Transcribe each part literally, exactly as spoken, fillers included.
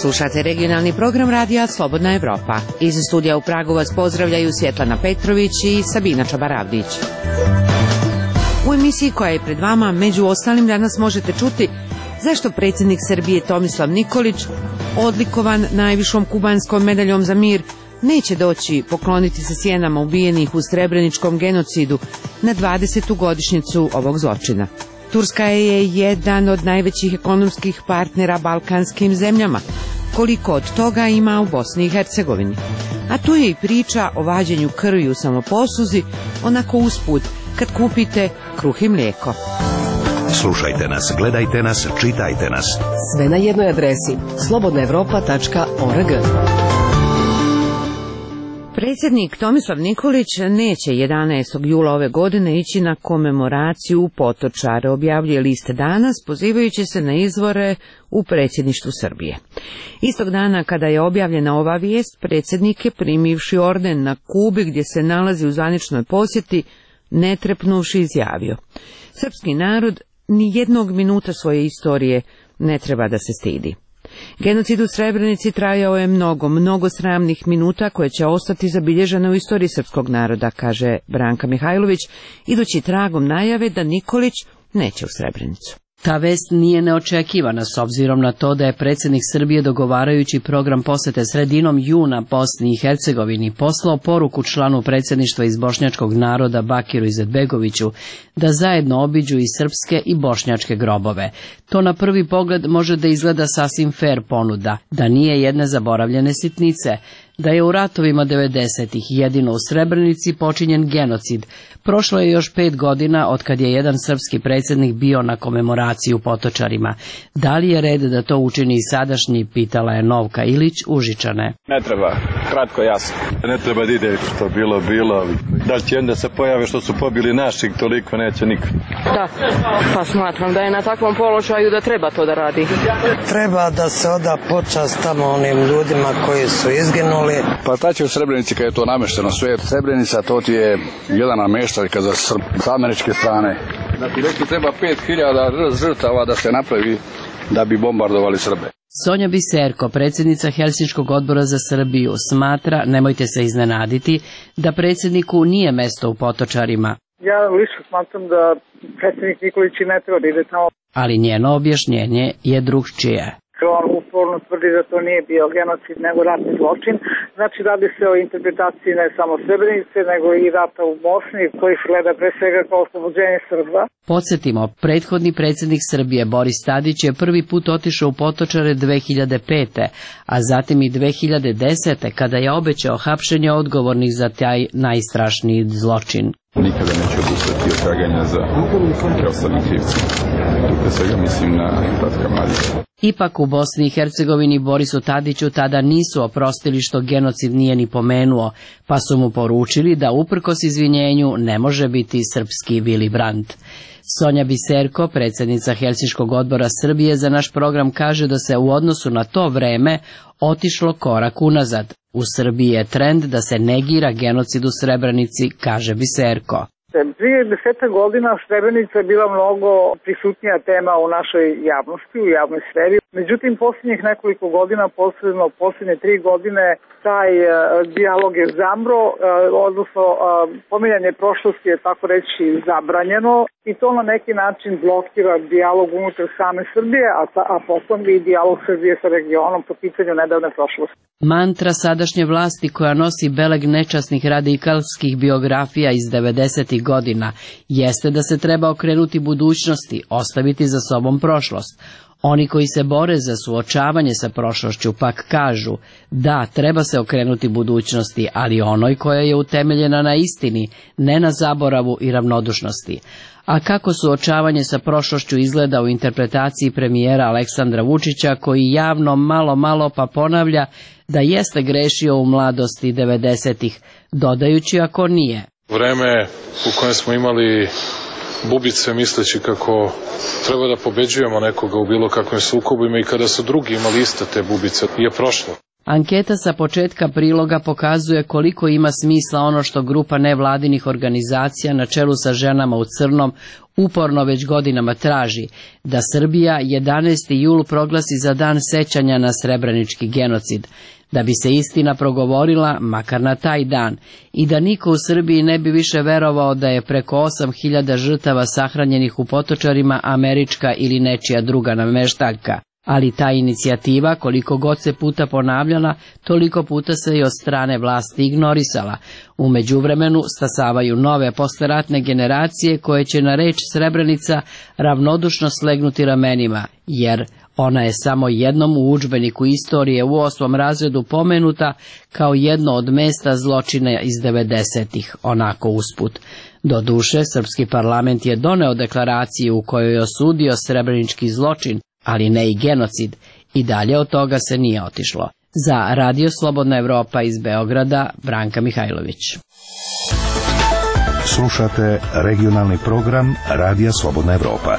Slušate regionalni program radija Slobodna Evropa. Iz studija u Pragu vas pozdravljaju Svjetlana Petrović i Sabina Čabaravdić. U emisiji koja je pred vama, među ostalim, danas možete čuti zašto predsjednik Srbije Tomislav Nikolić, odlikovan najvišom kubanskom medaljom za mir, neće doći pokloniti se sjenama ubijenih u Srebreničkom genocidu na dvadesetu godišnjicu ovog zločina. Turska je jedan od najvećih ekonomskih partnera balkanskim zemljama. Koliko od toga ima u Bosni i Hercegovini? A tu je i priča o vađenju krvi u samoposluzi, onako usput, kad kupite kruh i mlijeko. Slušajte nas, gledajte nas, čitajte nas. Sve na jednoj adresi slobodna evropa tačka org. Predsjednik Tomislav Nikolić neće jedanaestog jula ove godine ići na komemoraciju u Potočare, objavljuje list Danas, pozivajući se na izvore u predsjedništvu Srbije. Istog dana kada je objavljena ova vijest, predsjednik je, primivši orden na Kubi gdje se nalazi u zvaničnoj posjeti, ne trepnuvši izjavio: srpski narod ni jednog minuta svoje istorije ne treba da se stidi. Genocid u Srebrenici trajao je mnogo, mnogo sramnih minuta koje će ostati zabilježene u istoriji srpskog naroda, kaže Branka Mihajlović, idući tragom najave da Nikolić neće u Srebrenicu. Ta vest nije neočekivana s obzirom na to da je predsjednik Srbije, dogovarajući program posete sredinom juna Bosni i Hercegovini, poslao poruku članu predsjedništva iz bošnjačkog naroda Bakiru Izetbegoviću da zajedno obiđu i srpske i bošnjačke grobove. To na prvi pogled može da izgleda sasvim fer ponuda, da nije jedne zaboravljene sitnice, da je u ratovima devedesetih jedino u Srebrenici počinjen genocid. Prošlo je još pet godina od kad je jedan srpski predsjednik bio na komemoraciji u Potočarima. Da li je red da to učini i sadašnji, pitala je Novka Ilić Užičane. Ne treba, kratko jasno. Ne treba da ide što bilo bilo. Da li će onda se pojave što su pobili naših, toliko neće nikad. Da, pa smatram da je na takvom položaju da treba to da radi. Treba da se oda počast tamo onim ljudima koji su izginuli. Pa šta će u Srebrenici kad je to namešteno sve? Srebrenica to ti je jedan namještaljka za Srb, sa američke strane. Da ti rekli treba pet hiljada žrtava da se napravi da bi bombardovali Srbe. Sonja Biserko, predsjednica Helsinškog odbora za Srbiju, smatra, nemojte se iznenaditi, da predsjedniku nije mesto u Potočarima. Ja lično smatram da predsjednik Nikolić ne treba da ide tamo. Ali njeno objašnjenje je drugčije. On uporno tvrdi da to nije bio genocid nego ratni zločin. Znači radi se o interpretaciji ne samo Srebrenice nego i rata u Bosni koji se gleda pre svega kao oslobođenje Srba. Podsjetimo, prethodni predsjednik Srbije Boris Tadić je prvi put otišao u Potočare dve hiljade pete. a zatim i dve hiljade desete. kada je obećao hapšenje odgovornih za taj najstrašniji zločin. Nikada neću odustati od traganja za preostalim krivcima. Pre svega mislim na Ratka Mladića. Ipak u Bosni i Hercegovini Borisu Tadiću tada nisu oprostili što genocid nije ni pomenuo, pa su mu poručili da uprkos izvinjenju ne može biti srpski Willy Brandt. Sonja Biserko, predsjednica Helsinškog odbora Srbije, za naš program kaže da se u odnosu na to vreme otišlo korak unazad. U Srbiji je trend da se negira genocid u Srebrenici, kaže Biserko. Prije deseta godina Srebrenica je bila mnogo prisutnija tema u našoj javnosti, u javnoj sferi. Međutim, posljednjih nekoliko godina, posebno posljednje tri godine, taj uh, dijalog je zamro, uh, odnosno uh, pominjanje prošlosti je tako reći zabranjeno i to na neki način blokira dijalog unutar same Srbije, a, ta, a potom i dijalog Srbije sa regionom po pitanju nedavne prošlosti. Mantra sadašnje vlasti koja nosi beleg nečasnih radikalskih biografija iz devedesetih godina jeste da se treba okrenuti budućnosti, ostaviti za sobom prošlost. Oni koji se bore za suočavanje sa prošlošću pak kažu da treba se okrenuti budućnosti, ali onoj koja je utemeljena na istini, ne na zaboravu i ravnodušnosti. A kako suočavanje sa prošlošću izgleda u interpretaciji premijera Aleksandra Vučića, koji javno malo malo pa ponavlja da jeste grešio u mladosti devedesetih, dodajući ako nije. Vreme u kojem smo imali bubice misleći kako treba da pobeđujemo nekoga u bilo kakvim sukobima i kada su drugi imali iste te bubice je prošlo. Anketa sa početka priloga pokazuje koliko ima smisla ono što grupa nevladinih organizacija na čelu sa ženama u crnom uporno već godinama traži, da Srbija jedanaesti jul proglasi za dan sećanja na srebrenički genocid, da bi se istina progovorila makar na taj dan i da niko u Srbiji ne bi više verovao da je preko osam hiljada žrtava sahranjenih u Potočarima američka ili nečija druga nameštaljka. Ali ta inicijativa, koliko god se puta ponavljala, toliko puta se i od strane vlasti ignorisala. U međuvremenu stasavaju nove posleratne generacije koje će na reč Srebrenica ravnodušno slegnuti ramenima, jer ona je samo jednom u udžbeniku istorije u osmom razredu pomenuta kao jedno od mesta zločina iz devedesetih, onako usput. Doduše, srpski parlament je doneo deklaraciju u kojoj je osudio srebrenički zločin, ali ne i genocid, i dalje od toga se nije otišlo. Za Radio Slobodna Evropa iz Beograda, Branka Mihajlović. Slušate regionalni program Radija Slobodna Evropa.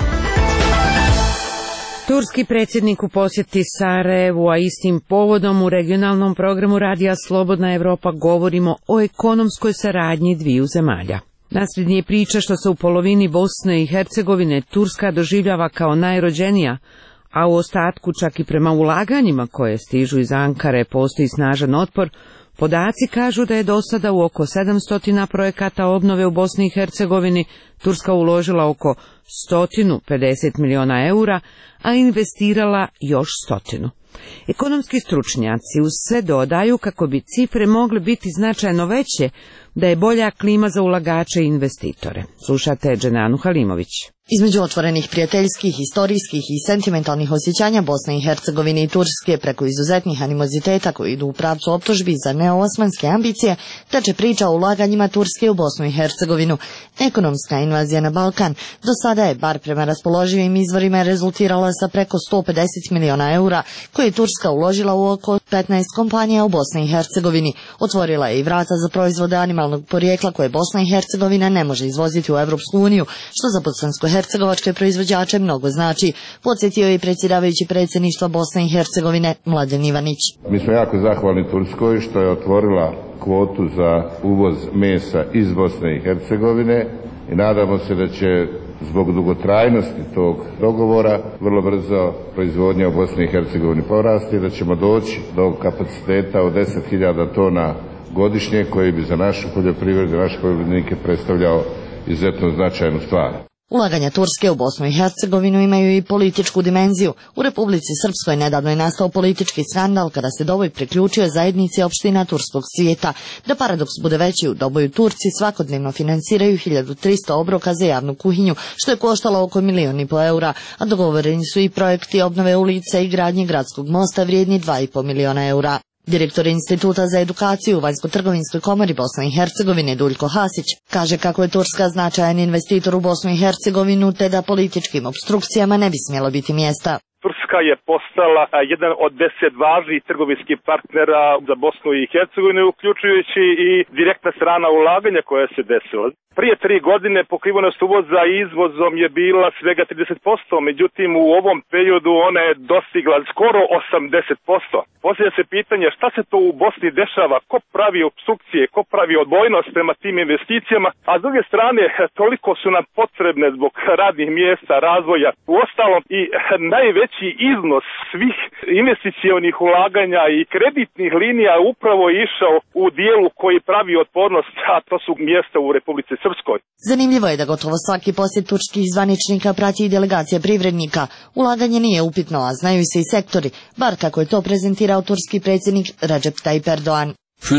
Turski predsjednik u posjeti Sarajevu, a istim povodom u regionalnom programu Radija Slobodna Evropa govorimo o ekonomskoj saradnji dviju zemalja. Nasrednje je priča što se u polovini Bosne i Hercegovine Turska doživljava kao najrođenija, a u ostatku čak i prema ulaganjima koje stižu iz Ankare postoji snažan otpor. Podaci kažu da je do sada u oko sedamsto projekata obnove u Bosni i Hercegovini Turska uložila oko sto pedeset miliona eura, a investirala još stotinu. Ekonomski stručnjaci uz sve dodaju kako bi cifre mogle biti značajno veće, da je bolja klima za ulagače i investitore. Slušate Dženanu Halimović. Između otvorenih prijateljskih, historijskih i sentimentalnih osjećanja Bosne i Hercegovine i Turske preko izuzetnih animoziteta koji idu u pravcu optužbi za neoosmanske ambicije, teče priča o ulaganjima Turske u Bosnu i Hercegovinu. Ekonomska invazija na Balkan do sada je, bar prema raspoloživim izvorima, rezultirala sa preko sto pedeset miliona eura koje je Turska uložila u oko petnaest kompanija u Bosni i Hercegovini. Otvorila je i vrata za proizvode animalnog porijekla koje Bosna i Hercegovina ne može izvoziti u Evropsku uniju, što za bosansko-hercegovačke proizvođače mnogo znači, podsjetio je i predsjedavajući predsjedništva Bosne i Hercegovine Mladen Ivanić. Mi smo jako zahvalni Turskoj što je otvorila kvotu za uvoz mesa iz Bosne i Hercegovine i nadamo se da će zbog dugotrajnosti tog dogovora vrlo brzo proizvodnja u Bosni i Hercegovini porasti i da ćemo doći do kapaciteta od deset hiljada tona godišnje koji bi za našu poljoprivredu i naše poljoprivrednike predstavljao izuzetno značajnu stvar. Ulaganja Turske u Bosnu i Hercegovinu imaju i političku dimenziju. U Republici Srpskoj nedavno je nastao politički skandal kada se Doboj priključio zajednici opština turskog svijeta. Da paradoks bude veći, u Doboju Turci svakodnevno finansiraju hiljadu trista obroka za javnu kuhinju, što je koštalo oko milion i po eura, a dogovoreni su i projekti obnove ulica i gradnje gradskog mosta vrijedni dva i po miliona eura. Direktor Instituta za edukaciju u Vanjsko-trgovinskoj komori Bosne i Hercegovine Duljko Hasić kaže kako je Turska značajan investitor u Bosnu i Hercegovinu te da političkim opstrukcijama ne bi smjelo biti mjesta. Turska je postala jedan od deset važnih trgovinskih partnera za Bosnu i Hercegovinu, uključujući i direktna strana ulaganja koja se desila. Prije tri godine pokrivenost uvoza izvozom je bila svega trideset posto, međutim u ovom periodu ona je dostigla skoro osamdeset posto. Posljednje se pitanje šta se to u Bosni dešava, ko pravi opstrukcije, ko pravi odbojnost prema tim investicijama, a s druge strane toliko su nam potrebne zbog radnih mjesta, razvoja. Uostalom i najveći iznos svih investicionih ulaganja i kreditnih linija upravo je išao u dijelu koji pravi otpornost, a to su mjesta u Republici Srpskoj. Zanimljivo je da gotovo svaki posjet turskih zvaničnika prati i delegacija privrednika. Ulaganje nije upitno, a znaju se i sektori, bar kako je to prezentirao turski predsjednik Recep Tayyip Erdoğan.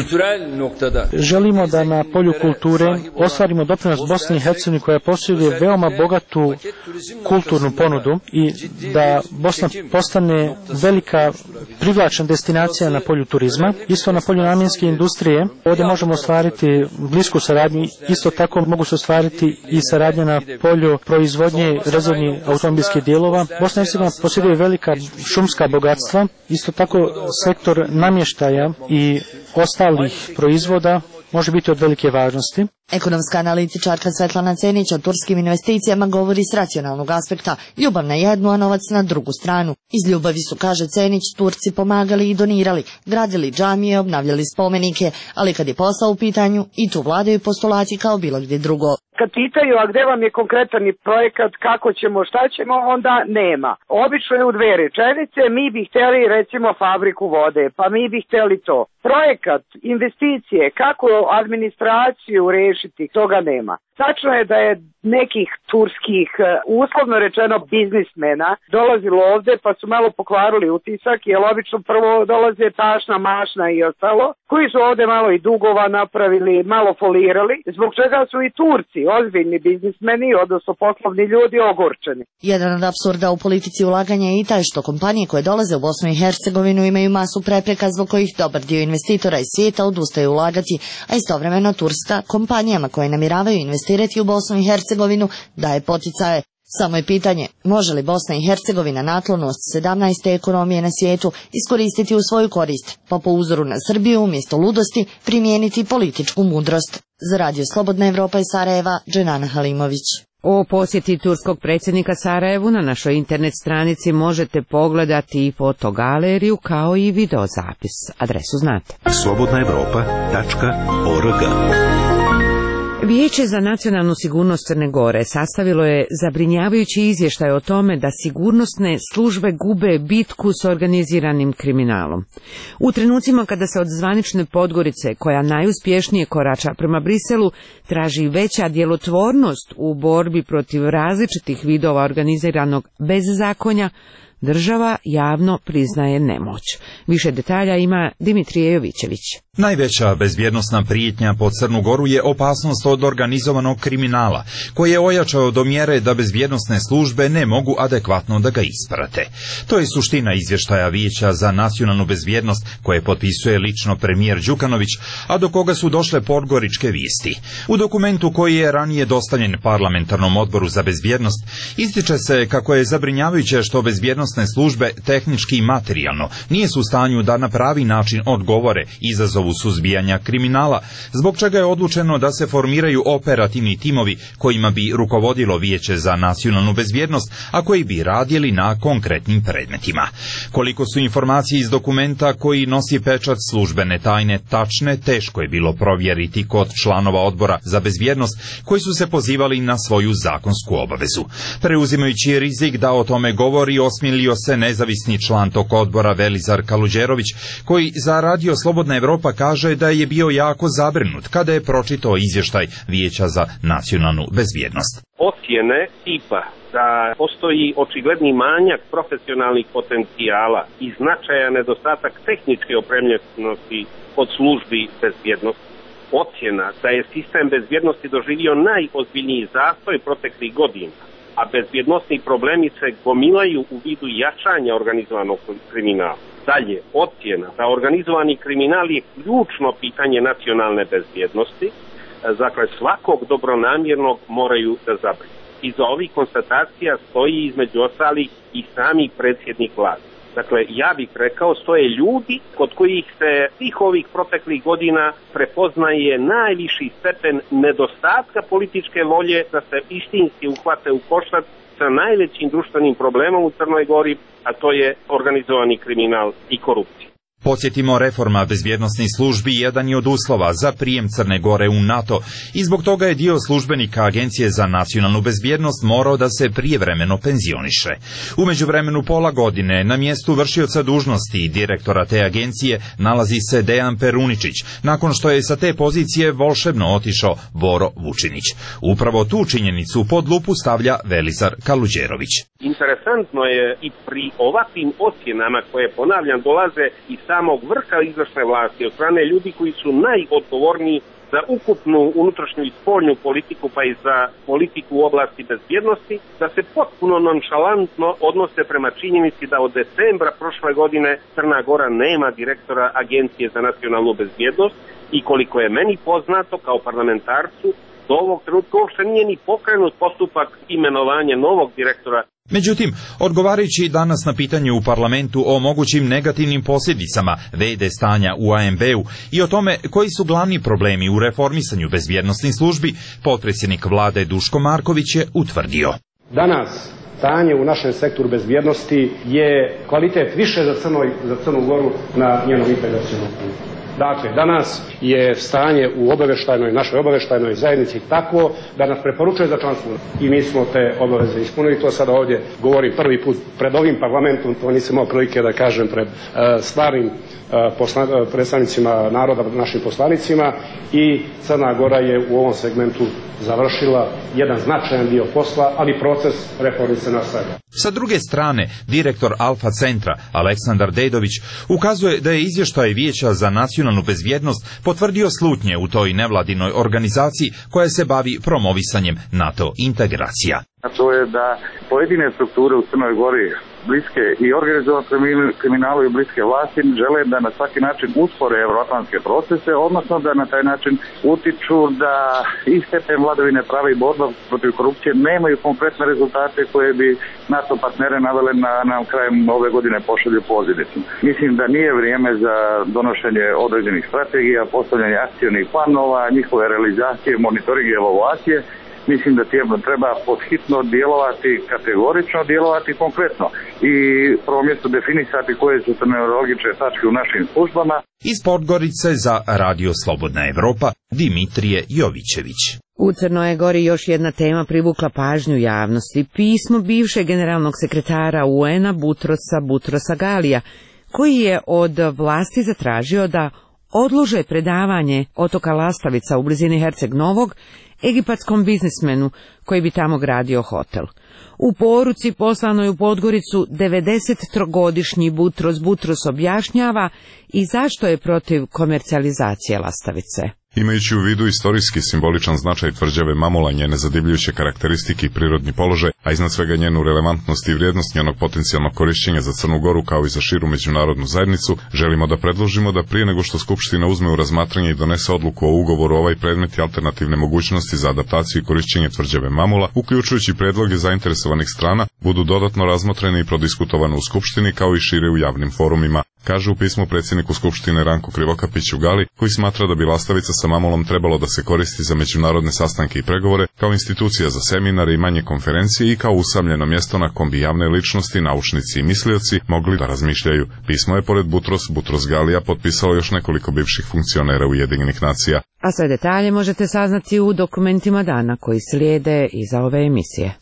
Želimo da na polju kulture ostvarimo doprinos Bosni i Hercegovini koja posjeduje veoma bogatu kulturnu ponudu i da Bosna postane velika privlačna destinacija na polju turizma. Isto na polju namjenske industrije ovdje možemo ostvariti blisku saradnju, isto tako mogu se ostvariti i saradnja na polju proizvodnje rezervnih automobilskih dijelova. Bosna i Hercegovina posjeduje velika šumska bogatstva, isto tako sektor namještaja i ostalih proizvoda može biti od velike važnosti. Ekonomska analitičarka Svetlana Cenić o turskim investicijama govori s racionalnog aspekta, ljubav na jednu, a novac na drugu stranu. Iz ljubavi su, kaže Cenić, Turci pomagali i donirali, gradili džamije, obnavljali spomenike, ali kad je posao u pitanju, i tu vladaju postulati kao bilo gdje drugo. Kad pitaju, a gde vam je konkretan projekat, kako ćemo, šta ćemo, onda nema. Obično je u dve rečenice, mi bi htjeli recimo fabriku vode, pa mi bi htjeli to. Projekat, investicije, kako administraciju rešiti, toga nema. Tačno je da je nekih turskih, uslovno rečeno, biznismena dolazilo ovde pa su malo pokvarili utisak, jer obično prvo dolaze tašna, mašna i ostalo, koji su ovde malo i dugova napravili, malo folirali, zbog čega su i Turci, ozbiljni biznismeni, odnosno poslovni ljudi, ogorčeni. Jedan od apsurda u politici ulaganja je i taj što kompanije koje dolaze u Bosnu i Hercegovinu imaju masu prepreka zbog kojih dobar dio investitora iz svijeta odustaje ulagati, a istovremeno Turska kompanijama koje namiravaju investirati u Bosnu i Hercegovinu daje poticaje. Samo je pitanje, može li Bosna i Hercegovina naklonost sedamnaeste ekonomije na svijetu iskoristiti u svoju korist, pa po uzoru na Srbiju umjesto ludosti primijeniti političku mudrost. Za Radio Slobodna Evropa iz Sarajeva, Dženana Halimović. O posjeti turskog predsjednika Sarajevu na našoj internet stranici možete pogledati i fotogaleriju kao i videozapis. Adresu znate. slobodna evropa tačka org. Vijeće za nacionalnu sigurnost Crne Gore sastavilo je zabrinjavajući izvještaj o tome da sigurnosne službe gube bitku s organiziranim kriminalom. U trenucima kada se od zvanične Podgorice, koja najuspješnije korača prema Briselu, traži veća djelotvornost u borbi protiv različitih vidova organiziranog bezzakonja, država javno priznaje nemoć. Više detalja ima Dimitrije Jovićević. Najveća bezbjednosna prijetnja po Crnu Goru je opasnost od organizovanog kriminala, koji je ojačao do mjere da bezbjednosne službe ne mogu adekvatno da ga isprate. To je suština izvještaja Vijeća za nacionalnu bezbjednost, koje potpisuje lično premijer Đukanović, a do koga su došle podgoričke vijesti. U dokumentu koji je ranije dostavljen parlamentarnom odboru za bezbjednost, ističe se kako je zabrinjavajuće što bezbjednosne službe tehnički i materijalno nisu u stanju da na pravi način odgovore izazovu suzbijanja kriminala, zbog čega je odlučeno da se formiraju operativni timovi kojima bi rukovodilo Vijeće za nacionalnu bezbjednost, a koji bi radili na konkretnim predmetima. Koliko su informacije iz dokumenta koji nosi pečat službene tajne tačne, teško je bilo provjeriti kod članova odbora za bezbjednost koji su se pozivali na svoju zakonsku obavezu. Preuzimajući rizik da o tome govori, osmilio se nezavisni član tog odbora Velizar Kaluđerović, koji za Radio Slobodna Evropa kaže da je bio jako zabrinut kada je pročitao izvještaj Vijeća za nacionalnu bezbjednost. Ocjene tipa da postoji očigledni manjak profesionalnih potencijala i značajan nedostatak tehničke opremljenosti od službi bezbjednosti. Ocjena da je sistem bezbjednosti doživio najozbiljniji zastoj proteklih godina, a bezbjednosni problemi se gomilaju u vidu jačanja organizovanog kriminala. Dalje, ocjena da organizovani kriminal je ključno pitanje nacionalne bezbjednosti, dakle svakog dobronamjernog moraju da zabrinu. Iza ovih konstatacija stoji između ostalih i sami predsjednik vlade. Dakle, ja bih rekao, stoje ljudi kod kojih se svih ovih proteklih godina prepoznaje najviši stepen nedostatka političke volje da se istinski uhvate u koštac sa najvećim društvenim problemom u Crnoj Gori, a to je organizovani kriminal i korupcija. Podsjetimo, reforma bezbjednosnih službi jedan je od uslova za prijem Crne Gore u NATO i zbog toga je dio službenika Agencije za nacionalnu bezbjednost morao da se prijevremeno penzioniše. U međuvremenu pola godine na mjestu vršioca dužnosti i direktora te agencije nalazi se Dejan Peruničić, nakon što je sa te pozicije volšebno otišao Boro Vučinić. Upravo tu činjenicu pod lupu stavlja Velizar Kaluđerović. Interesantno je i pri ovakvim ocjenama koje, ponavljam, dolaze iz samog vrha izvršne vlasti od strane ljudi koji su najodgovorniji za ukupnu unutrašnju i spoljnu politiku, pa i za politiku u oblasti bezbjednosti, da se potpuno nonšalantno odnose prema činjenici da od decembra prošle godine Crna Gora nema direktora Agencije za nacionalnu bezbjednost i koliko je meni poznato kao parlamentarcu, do ovog trenutka uopšte nije ni pokrenut postupak imenovanja novog direktora. Međutim, odgovarajući danas na pitanje u parlamentu o mogućim negativnim posljedicama ve de stanja u a em be-u i o tome koji su glavni problemi u reformisanju bezbjednosnih službi, potpredsjednik vlade Duško Marković je utvrdio. Danas stanje u našem sektoru bezbjednosti je kvalitet više za, Crnoj, za Crnu Goru na njenom integracionom putu. Dakle, danas je stanje u obaveštajnoj, našoj obaveštajnoj zajednici takvo da nas preporučuje za članstvo. I mi smo te obaveze ispunili. To sada ovdje govorim prvi put pred ovim parlamentom, to nisam imao prilike da kažem pred uh, stvarnim uh, posla, uh, predstavnicima naroda, našim poslanicima, i Crna Gora je u ovom segmentu završila jedan značajan dio posla, ali proces reformi se nastavlja. Sa druge strane, direktor Alfa centra Aleksandar Dedović ukazuje da je izvještaj Vijeća za nacionalnu bezbjednost potvrdio slutnje u toj nevladinoj organizaciji koja se bavi promovisanjem NATO integracija. A to je da pojedine strukture u Crnoj Gori, bliske i organizovanom kriminalu i bliske vlasti, žele da na svaki način uspore evroatlantske procese, odnosno da na taj način utiču da i stepen vladavine prava i borba protiv korupcije nemaju konkretne rezultate koje bi NATO partnere navele na, na krajem ove godine pošalju pozivnicu. Mislim da nije vrijeme za donošenje određenih strategija, postavljanje akcionih planova, njihove realizacije, monitoring i evaluacije. Mislim da treba podhitno djelovati, kategorično djelovati konkretno i prvo mjesto definisati koje su terminologične tačke u našim službama. Iz Podgorice za Radio Slobodna Evropa, Dimitrije Jovićević. U Crnoj Gori još jedna tema privukla pažnju javnosti. Pismo bivšeg generalnog sekretara u en-a Butrosa Butrosa Galija, koji je od vlasti zatražio da odlože predavanje otoka Lastavica u blizini Herceg Novog egipatskom biznismenu koji bi tamo gradio hotel. U poruci poslanoj u Podgoricu devedesettrogodišnji Butros Butros objašnjava i zašto je protiv komercijalizacije Lastavice. Imajući u vidu istorijski simboličan značaj tvrđave Mamula, njene zadivljujuće karakteristike i prirodni položaj, a iznad svega njenu relevantnost i vrijednost njenog potencijalnog korišćenja za Crnu Goru kao i za širu međunarodnu zajednicu, želimo da predložimo da prije nego što Skupština uzme u razmatranje i donese odluku o ugovoru ovaj predmet i alternativne mogućnosti za adaptaciju i korišćenje tvrđave Mamula, uključujući predloge zainteresovanih strana, budu dodatno razmotrene i prodiskutovane u Skupštini kao i šire u javnim forumima, kaže u pismu predsjedniku Skupštine Ranko Krivokapić u Gali, koji smatra da bi Lastavica sa Mamulom trebalo da se koristi za međunarodne sastanke i pregovore, kao institucija za seminare i manje konferencije i kao usamljeno mjesto na kom bi javne ličnosti, naučnici i mislioci mogli da razmišljaju. Pismo je pored Butros Butros Galija potpisalo još nekoliko bivših funkcionera Ujedinjenih nacija. A sve detalje možete saznati u dokumentima dana koji slijede iza ove emisije.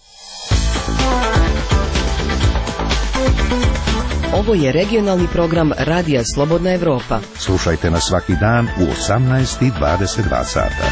Ovo je regionalni program Radija Slobodna Evropa. Slušajte nas svaki dan u osamnaest i dvadeset dva sata.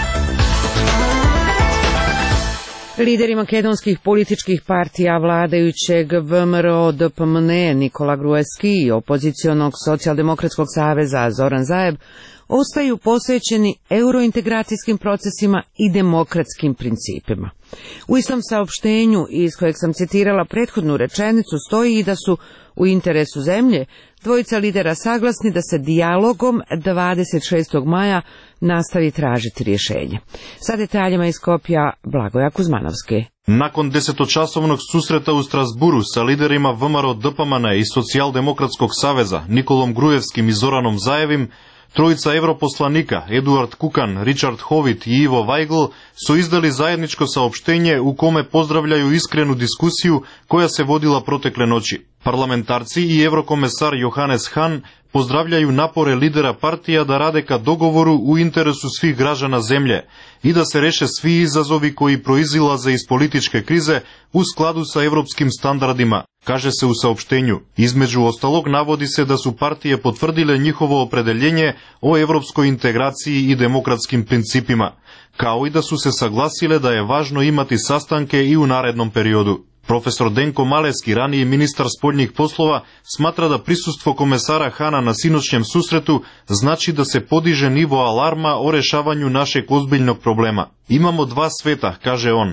Lideri makedonskih političkih partija vladajućeg ve em er o de pe em en Nikola Gruevski i opozicionog socijaldemokratskog saveza Zoran Zaev ostaju posvećeni eurointegracijskim procesima i demokratskim principima. U istom saopštenju iz kojeg sam citirala prethodnu rečenicu stoji i da su u interesu zemlje dvojica lidera saglasni da se dijalogom dvadeset šestog maja nastavi tražiti rješenje. Sa detaljima iz Skopja Blagoja Kuzmanovski. Nakon desetočasovnog susreta u Strasburu sa liderima ve em er o de pe em en i Socijaldemokratskog saveza Nikolom Gruevskim i Zoranom Zajevim, trojica europoslanika Eduard Kukan, Richard Hovit i Ivo Weigl su izdali zajedničko saopštenje u kome pozdravljaju iskrenu diskusiju koja se vodila protekle noći. Parlamentarci i eurokomesar Johannes Hahn pozdravljaju napore lidera partija da rade ka dogovoru u interesu svih građana zemlje i da se reše svi izazovi koji proizilaze iz političke krize u skladu sa evropskim standardima, kaže se u saopštenju. Između ostalog navodi se da su partije potvrdile njihovo opredeljenje o evropskoj integraciji i demokratskim principima, kao i da su se saglasile da je važno imati sastanke i u narednom periodu. Profesor Denko Maleski, raniji ministar spoljnih poslova, smatra da prisustvo komesara Hana na sinoćnjem susretu znači da se podiže nivo alarma o rešavanju našeg ozbiljnog problema. Imamo dva sveta, kaže on.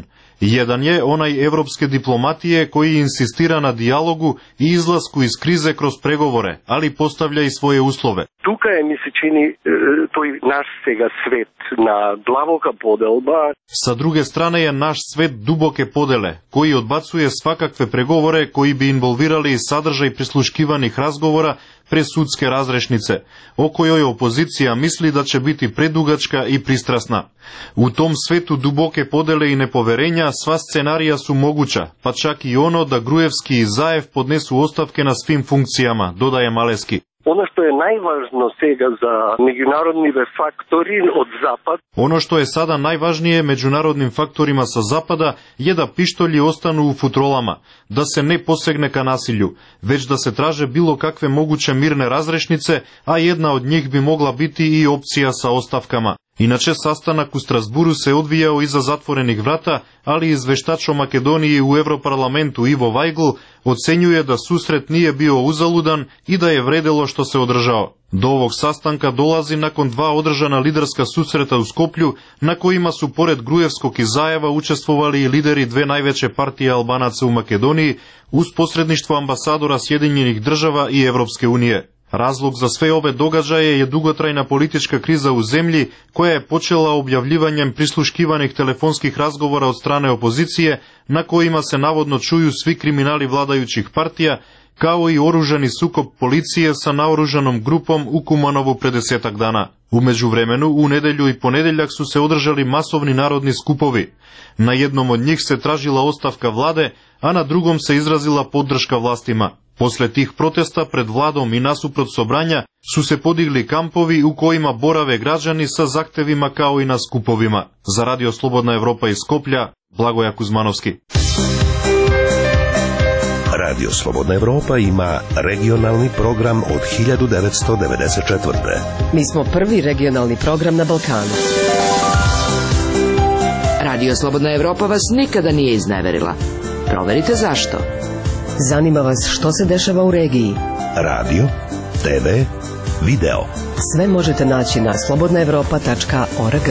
Jedan je onaj evropske diplomatije koji insistira na dijalogu i izlasku iz krize kroz pregovore, ali postavlja i svoje uslove. Tukaj mi se čini toj naš svega svet na glavoka podelba. Sa druge strane je naš svet duboke podele, koji odbacuje svakakve pregovore koji bi involvirali sadržaj prisluškivanih razgovora pre sudske razrešnice, o kojoj opozicija misli da će biti predugačka i pristrasna. U tom svetu duboke podele i nepoverenja sva scenarija su moguća, pa čak i ono da Grujevski i Zaev podnesu ostavke na svim funkcijama, dodaje Maleski. Ono što je najvažno svega za međunarodni faktori od zapad. Ono što je sada najvažnije međunarodnim faktorima sa zapada je da pištolji ostanu u futrolama, da se ne posegne ka nasilju, već da se traže bilo kakve moguće mirne razrešnice, a jedna od njih bi mogla biti i opcija sa ostavkama. Inače, sastanak u Strasburu se odvijao iza zatvorenih vrata, ali izveštač o Makedoniji u Evroparlamentu Ivo Vajgl ocenjuje da susret nije bio uzaludan i da je vredelo što se održao. Do ovog sastanka dolazi nakon dva održana liderska susreta u Skoplju, na kojima su pored Grujevskog i Zajeva učestvovali i lideri dve najveće partije Albanaca u Makedoniji uz posredništvo ambasadora Sjedinjenih država i Evropske unije. Razlog za sve ove događaje je dugotrajna politička kriza u zemlji koja je počela objavljivanjem prisluškivanih telefonskih razgovora od strane opozicije na kojima se navodno čuju svi kriminali vladajućih partija, kao i oružani sukob policije sa naoružanom grupom u Kumanovu pre desetak dana. U međuvremenu, u nedelju i ponedeljak su se održali masovni narodni skupovi. Na jednom od njih se tražila ostavka vlade, a na drugom se izrazila podrška vlastima. Posle tih protesta pred vladom i nasuprot sobranja su se podigli kampovi u kojima borave građani sa zahtevima kao i na skupovima. Za Radio Slobodna Evropa iz Skoplja, Blagoja Kuzmanovski. Radio Slobodna Evropa ima regionalni program od hiljadu devetsto devedeset četvrte. Mi smo prvi regionalni program na Balkanu. Radio Slobodna Evropa vas nikada nije izneverila. Proverite zašto. Zanima vas što se dešava u regiji. Radio, te ve, video. Sve možete naći na slobodna evropa tačka org.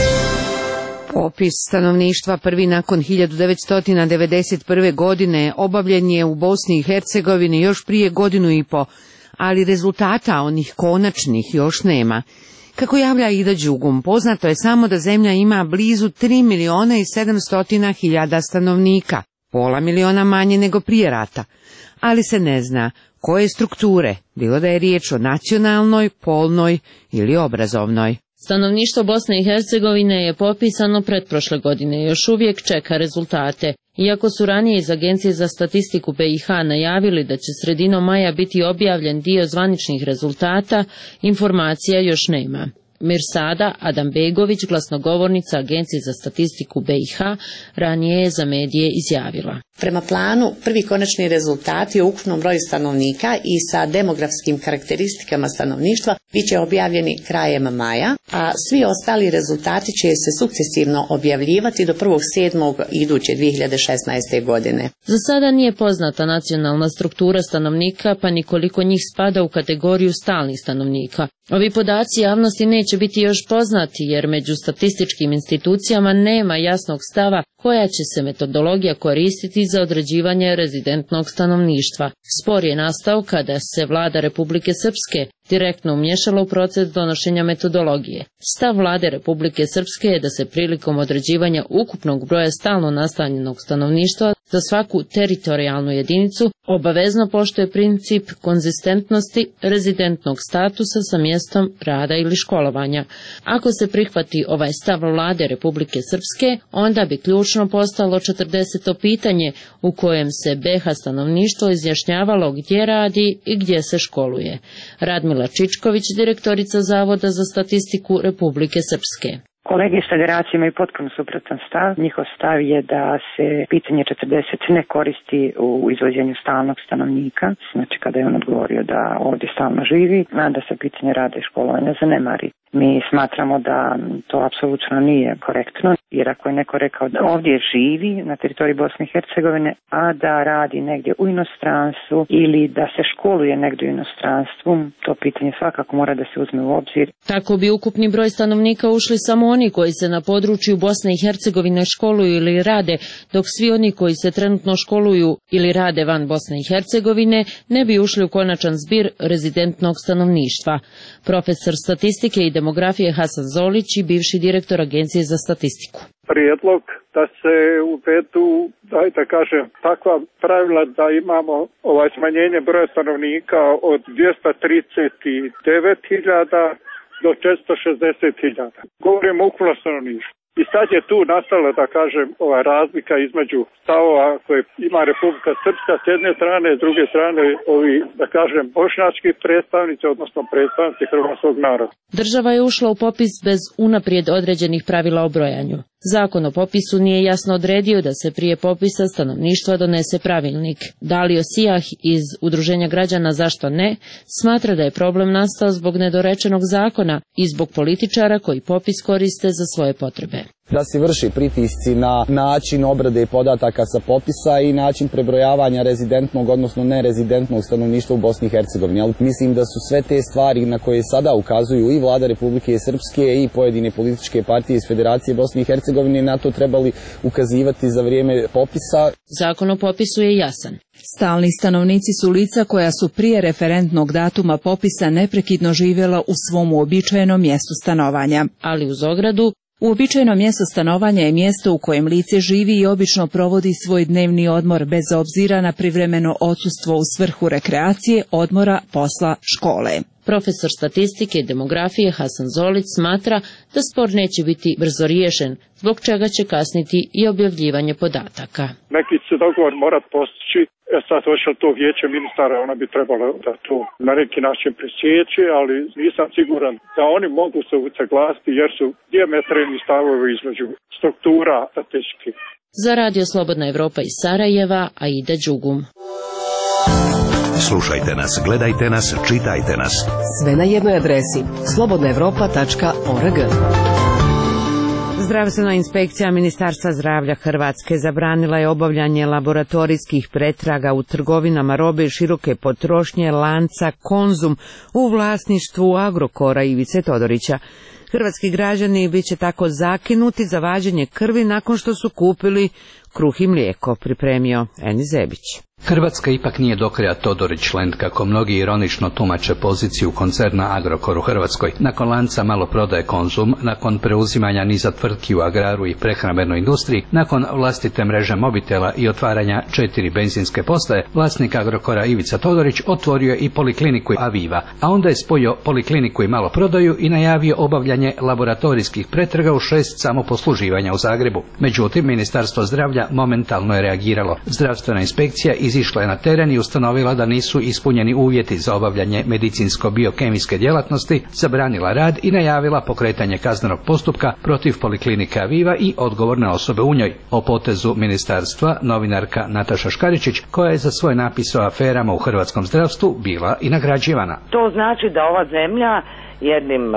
Popis stanovništva prvi nakon hiljadu devetsto devedeset prve. godine obavljen je u Bosni i Hercegovini još prije godinu i po, ali rezultata onih konačnih još nema. Kako javlja Ida Đugum, poznato je samo da zemlja ima blizu tri miliona i sedamsto hiljada stanovnika, pola miliona manje nego prije rata, ali se ne zna koje strukture, bilo da je riječ o nacionalnoj, polnoj ili obrazovnoj. Stanovništvo Bosne i Hercegovine je popisano pretprošle godine i još uvijek čeka rezultate. Iako su ranije iz Agencije za statistiku be i ha najavili da će sredinom maja biti objavljen dio zvaničnih rezultata, informacija još nema. Mirsada Adambegović, glasnogovornica Agencije za statistiku be i ha, ranije je za medije izjavila. Prema planu, prvi konačni rezultati o ukupnom broju stanovnika i sa demografskim karakteristikama stanovništva bit će objavljeni krajem maja, a svi ostali rezultati će se sukcesivno objavljivati do prvog sedmog iduće dvije hiljade šesnaeste. godine. Za sada nije poznata nacionalna struktura stanovnika, pa ni koliko njih spada u kategoriju stalnih stanovnika. Ovi podaci javnosti neće biti još poznati jer među statističkim institucijama nema jasnog stava koja će se metodologija koristiti za određivanje rezidentnog stanovništva. Spor je nastao kada se vlada Republike Srpske direktno umješala u proces donošenja metodologije. Stav vlade Republike Srpske je da se prilikom određivanja ukupnog broja stalno nastanjenog stanovništva za svaku teritorijalnu jedinicu obavezno poštuje princip konzistentnosti rezidentnog statusa sa mjestom rada ili školovanja. Ako se prihvati ovaj stav vlade Republike Srpske, onda bi ključno postalo četrdeseto pitanje u kojem se be ha stanovništvo izjašnjavalo gdje radi i gdje se školuje. Radmila Čičković, direktorica Zavoda za statistiku Republike Srpske. Kolege iz federacije imaju potpuno suprotan stav. Njihov stav je da se pitanje četrdeset ne koristi u izvođenju stalnog stanovnika, znači kada je on odgovorio da ovdje stalno živi, a da se pitanje rada i školovanja zanemari. Mi smatramo da to apsolutno nije korektno, jer ako je neko rekao da ovdje živi na teritoriji Bosne i Hercegovine, a da radi negdje u inostranstvu ili da se školuje negdje u inostranstvu, to pitanje svakako mora da se uzme u obzir. Tako bi ukupni broj stanovnika ušli samo oni koji se na području Bosne i Hercegovine školuju ili rade, dok svi oni koji se trenutno školuju ili rade van Bosne i Hercegovine ne bi ušli u konačan zbir rezidentnog stanovništva. Profesor statistike i demografije Hasan Zolić i bivši direktor Agencije za statistiku. Prijedlog da se uvedu, da kažem, takva pravila da imamo ovaj smanjenje broja stanovnika od dvjesto trideset devet hiljada do četiristo šezdeset hiljada. Govorimo o ukupnom stanovništvu. I sad je tu nastala, da kažem, ova razlika između stavova koje ima Republika Srpska s jedne strane, s druge strane ovi, da kažem, bošnjački predstavnici, odnosno predstavnici hrvatskog naroda. Država je ušla u popis bez unaprijed određenih pravila o brojanju. Zakon o popisu nije jasno odredio da se prije popisa stanovništva donese pravilnik. Dalio Sijah iz Udruženja građana Zašto ne smatra da je problem nastao zbog nedorečenog zakona i zbog političara koji popis koriste za svoje potrebe. Da se vrši pritisci na način obrade podataka sa popisa i način prebrojavanja rezidentnog, odnosno nerezidentnog stanovništva u Bosni i Hercegovini. Ali mislim da su sve te stvari na koje sada ukazuju i vlada Republike Srpske i pojedine političke partije iz Federacije Bosne i Hercegovine na to trebali ukazivati za vrijeme popisa. Zakon o popisu je jasan. Stalni stanovnici su lica koja su prije referentnog datuma popisa neprekidno živjela u svom uobičajenom mjestu stanovanja. Ali uz ogradu, uobičajeno mjesto stanovanja je mjesto u kojem lice živi i obično provodi svoj dnevni odmor bez obzira na privremeno odsustvo u svrhu rekreacije, odmora, posla, škole. Profesor statistike i demografije Hasan Zolić smatra da spor neće biti brzo riješen, zbog čega će kasniti i objavljivanje podataka. Neki se dogovor mora postići, e sad hoće to vijeće ministara, ona bi trebala da to na neki način presjeći, ali nisam siguran da oni mogu se usaglasiti jer su dijametralni stavovi između struktura statističkih. Za Radio Slobodna Evropa iz Sarajeva, Aida Đugum. Slušajte nas, gledajte nas, čitajte nas. Sve na jednoj adresi slobodna evropa tačka org. Zdravstvena inspekcija Ministarstva zdravlja Hrvatske zabranila je obavljanje laboratorijskih pretraga u trgovinama robe široke potrošnje lanca Konzum u vlasništvu Agrokora Ivice Todorića. Hrvatski građani bit će tako zakinuti za vađenje krvi nakon što su kupili kruh i mlijeko, pripremio Eni Zebić. Hrvatska ipak nije do kraja Todorić-land, kako mnogi ironično tumače poziciju koncerna Agrokor u Hrvatskoj. Nakon lanca maloprodaje Konzum, nakon preuzimanja niza tvrtki u agraru i prehrambenoj industriji, nakon vlastite mreže mobitela i otvaranja četiri benzinske postaje, vlasnik Agrokora Ivica Todorić otvorio i polikliniku Aviva, a onda je spojio polikliniku i maloprodaju i najavio obavljanje laboratorijskih pretraga u šest samoposluživanja u Zagrebu. Međutim, Ministarstvo zdravlja momentalno je reagiralo. Zdravstvena inspekcija izišla je na teren i ustanovila da nisu ispunjeni uvjeti za obavljanje medicinsko-biokemijske djelatnosti, zabranila rad i najavila pokretanje kaznenog postupka protiv poliklinike Aviva i odgovorne osobe u njoj. O potezu ministarstva novinarka Nataša Škaričić, koja je za svoj napis o aferama u hrvatskom zdravstvu bila i nagrađivana. To znači da ova zemlja jednim e,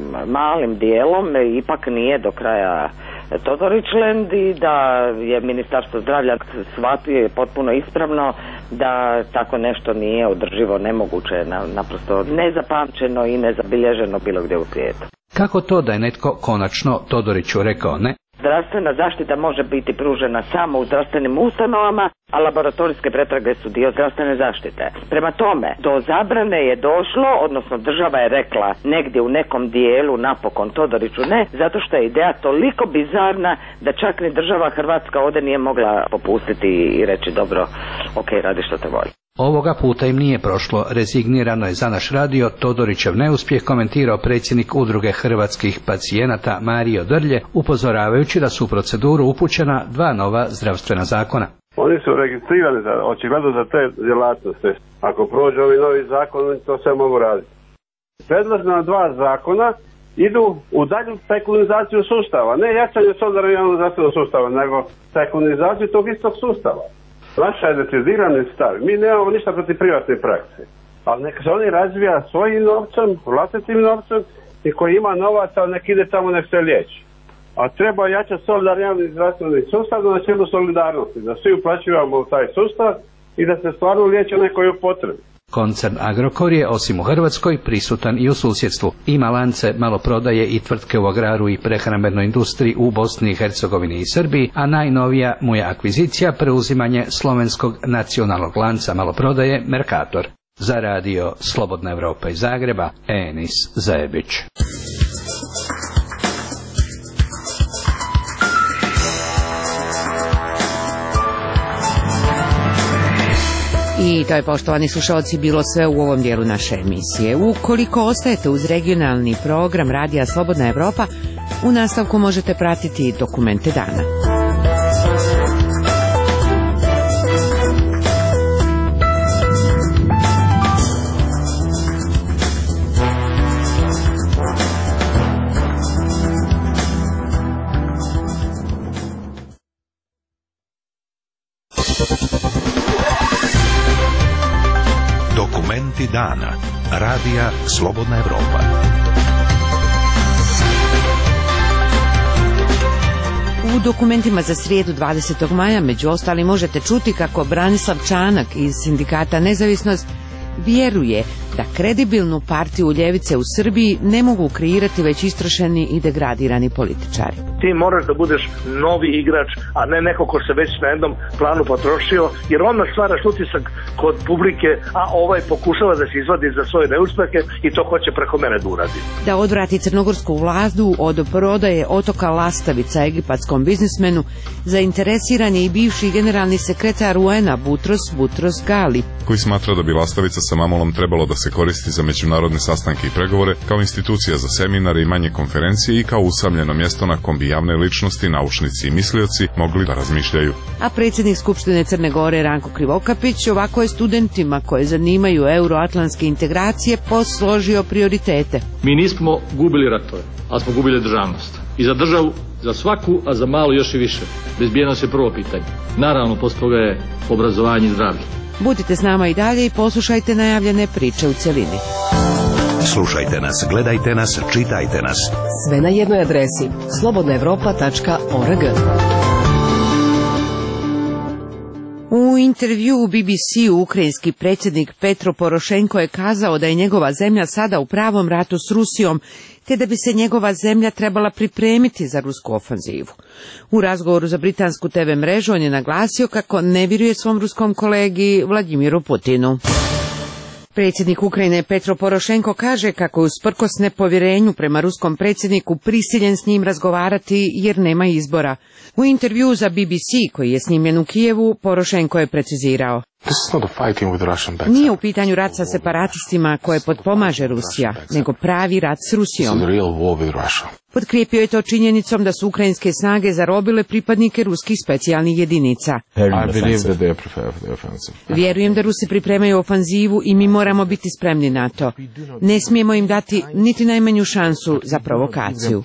malim dijelom ipak nije do kraja Todorić-land i da je Ministarstvo zdravlja shvatio potpuno ispravno da tako nešto nije održivo, nemoguće, naprosto nezapamćeno i nezabilježeno bilo gdje u svijetu. Kako to da je netko konačno Todoriću rekao ne? Zdravstvena zaštita može biti pružena samo u zdravstvenim ustanovama, a laboratorijske pretrage su dio zdravstvene zaštite. Prema tome, do zabrane je došlo, odnosno država je rekla negdje u nekom dijelu napokon Todoriću ne, zato što je ideja toliko bizarna da čak ni država Hrvatska ovdje nije mogla popustiti i reći dobro, ok, radi što te voli. Ovoga puta im nije prošlo. Rezignirano je za naš radio Todorićev neuspjeh komentirao predsjednik Udruge hrvatskih pacijenata Mario Drlje, upozoravajući da su u proceduru upućena dva nova zdravstvena zakona. Oni su registrirani za, očigledno za te djelatnosti. Ako prođe ovi novi zakon, to sve mogu raditi. Predložena dva zakona idu u dalju sekularizaciju sustava, ne jačanje solidarnog zdravstvenog sustava, nego sekularizaciju tog istog sustava. Naša je decidirani stav. Mi nemamo ništa protiv privatne prakse, ali neka se oni razvija svojim novcem, vlastitim novcem, i koji ima novaca, nek ide tamo, nek se liječi. A treba jačati solidarni zdravstveni sustav na načelu solidarnosti, da svi uplaćujemo u taj sustav i da se stvarno liječe nekoj u potrebi. Koncern Agrokor je osim u Hrvatskoj prisutan i u susjedstvu. Ima lance maloprodaje i tvrtke u agraru i prehrambenoj industriji u Bosni i Hercegovini i Srbiji, a najnovija mu je akvizicija preuzimanje slovenskog nacionalnog lanca maloprodaje Mercator. Za radio Slobodna Evropa iz Zagreba, Enis Zajebić. I to je, poštovani slušalci, bilo sve u ovom dijelu naše emisije. Ukoliko ostajete uz regionalni program Radija Slobodna Evropa, u nastavku možete pratiti dokumente dana. Dokumenti dana. Radija Slobodna Evropa. U dokumentima za srijedu dvadesetog maja među ostali možete čuti kako Branislav Čanak iz sindikata Nezavisnost vjeruje da kredibilnu partiju ljevice u Srbiji ne mogu kreirati već istrošeni i degradirani političari. Ti moraš da budeš novi igrač, a ne neko ko se već na jednom planu potrošio, jer onda stvaraš utisak kod publike, a ovaj pokušava da se izvadi za svoje neuspehe i to hoće preko mene da uradi. Da odvrati crnogorsku vladu od prodaje otoka Lastavica egipatskom biznismenu, zainteresiran je i bivši generalni sekretar U N-a Butros Butros Gali, koji smatra da bi Lastavica sa Mamolom trebalo da se koristi za međunarodne sastanke i pregovore, kao institucija za seminare i manje konferencije i kao usamljeno mjesto na kom bi javne ličnosti, naučnici i mislioci mogli da razmišljaju. A predsjednik Skupštine Crne Gore Ranko Krivokapić ovako je studentima koje zanimaju euroatlantske integracije posložio prioritete. Mi nismo gubili ratove, ali smo gubili državnost. I za državu, za svaku, a za malu još i više. Bezbjednost je prvo pitanje. Naravno, posle toga je obrazovanje i zdravlje. Budite s nama i dalje i poslušajte najavljene priče u cjelini. Slušajte nas, gledajte nas, čitajte nas. Sve na jednoj adresi slobodna evropa tačka org. U intervju B B C-u ukrajinski predsjednik Petro Porošenko je kazao da je njegova zemlja sada u pravom ratu s Rusijom, te da bi se njegova zemlja trebala pripremiti za rusku ofanzivu. U razgovoru za britansku te ve mrežu on je naglasio kako ne vjeruje svom ruskom kolegi Vladimiru Putinu. Predsjednik Ukrajine Petro Porošenko kaže kako je usprkos nepovjerenju prema ruskom predsjedniku prisiljen s njim razgovarati jer nema izbora. U intervju za B B C koji je snimljen u Kijevu, Porošenko je precizirao: nije u pitanju rat sa separatistima koje potpomaže Rusija, nego pravi rat s Rusijom. Potkrijepio je to činjenicom da su ukrajinske snage zarobile pripadnike ruskih specijalnih jedinica. Vjerujem da Rusi pripremaju ofanzivu i mi moramo biti spremni na to. Ne smijemo im dati niti najmanju šansu za provokaciju.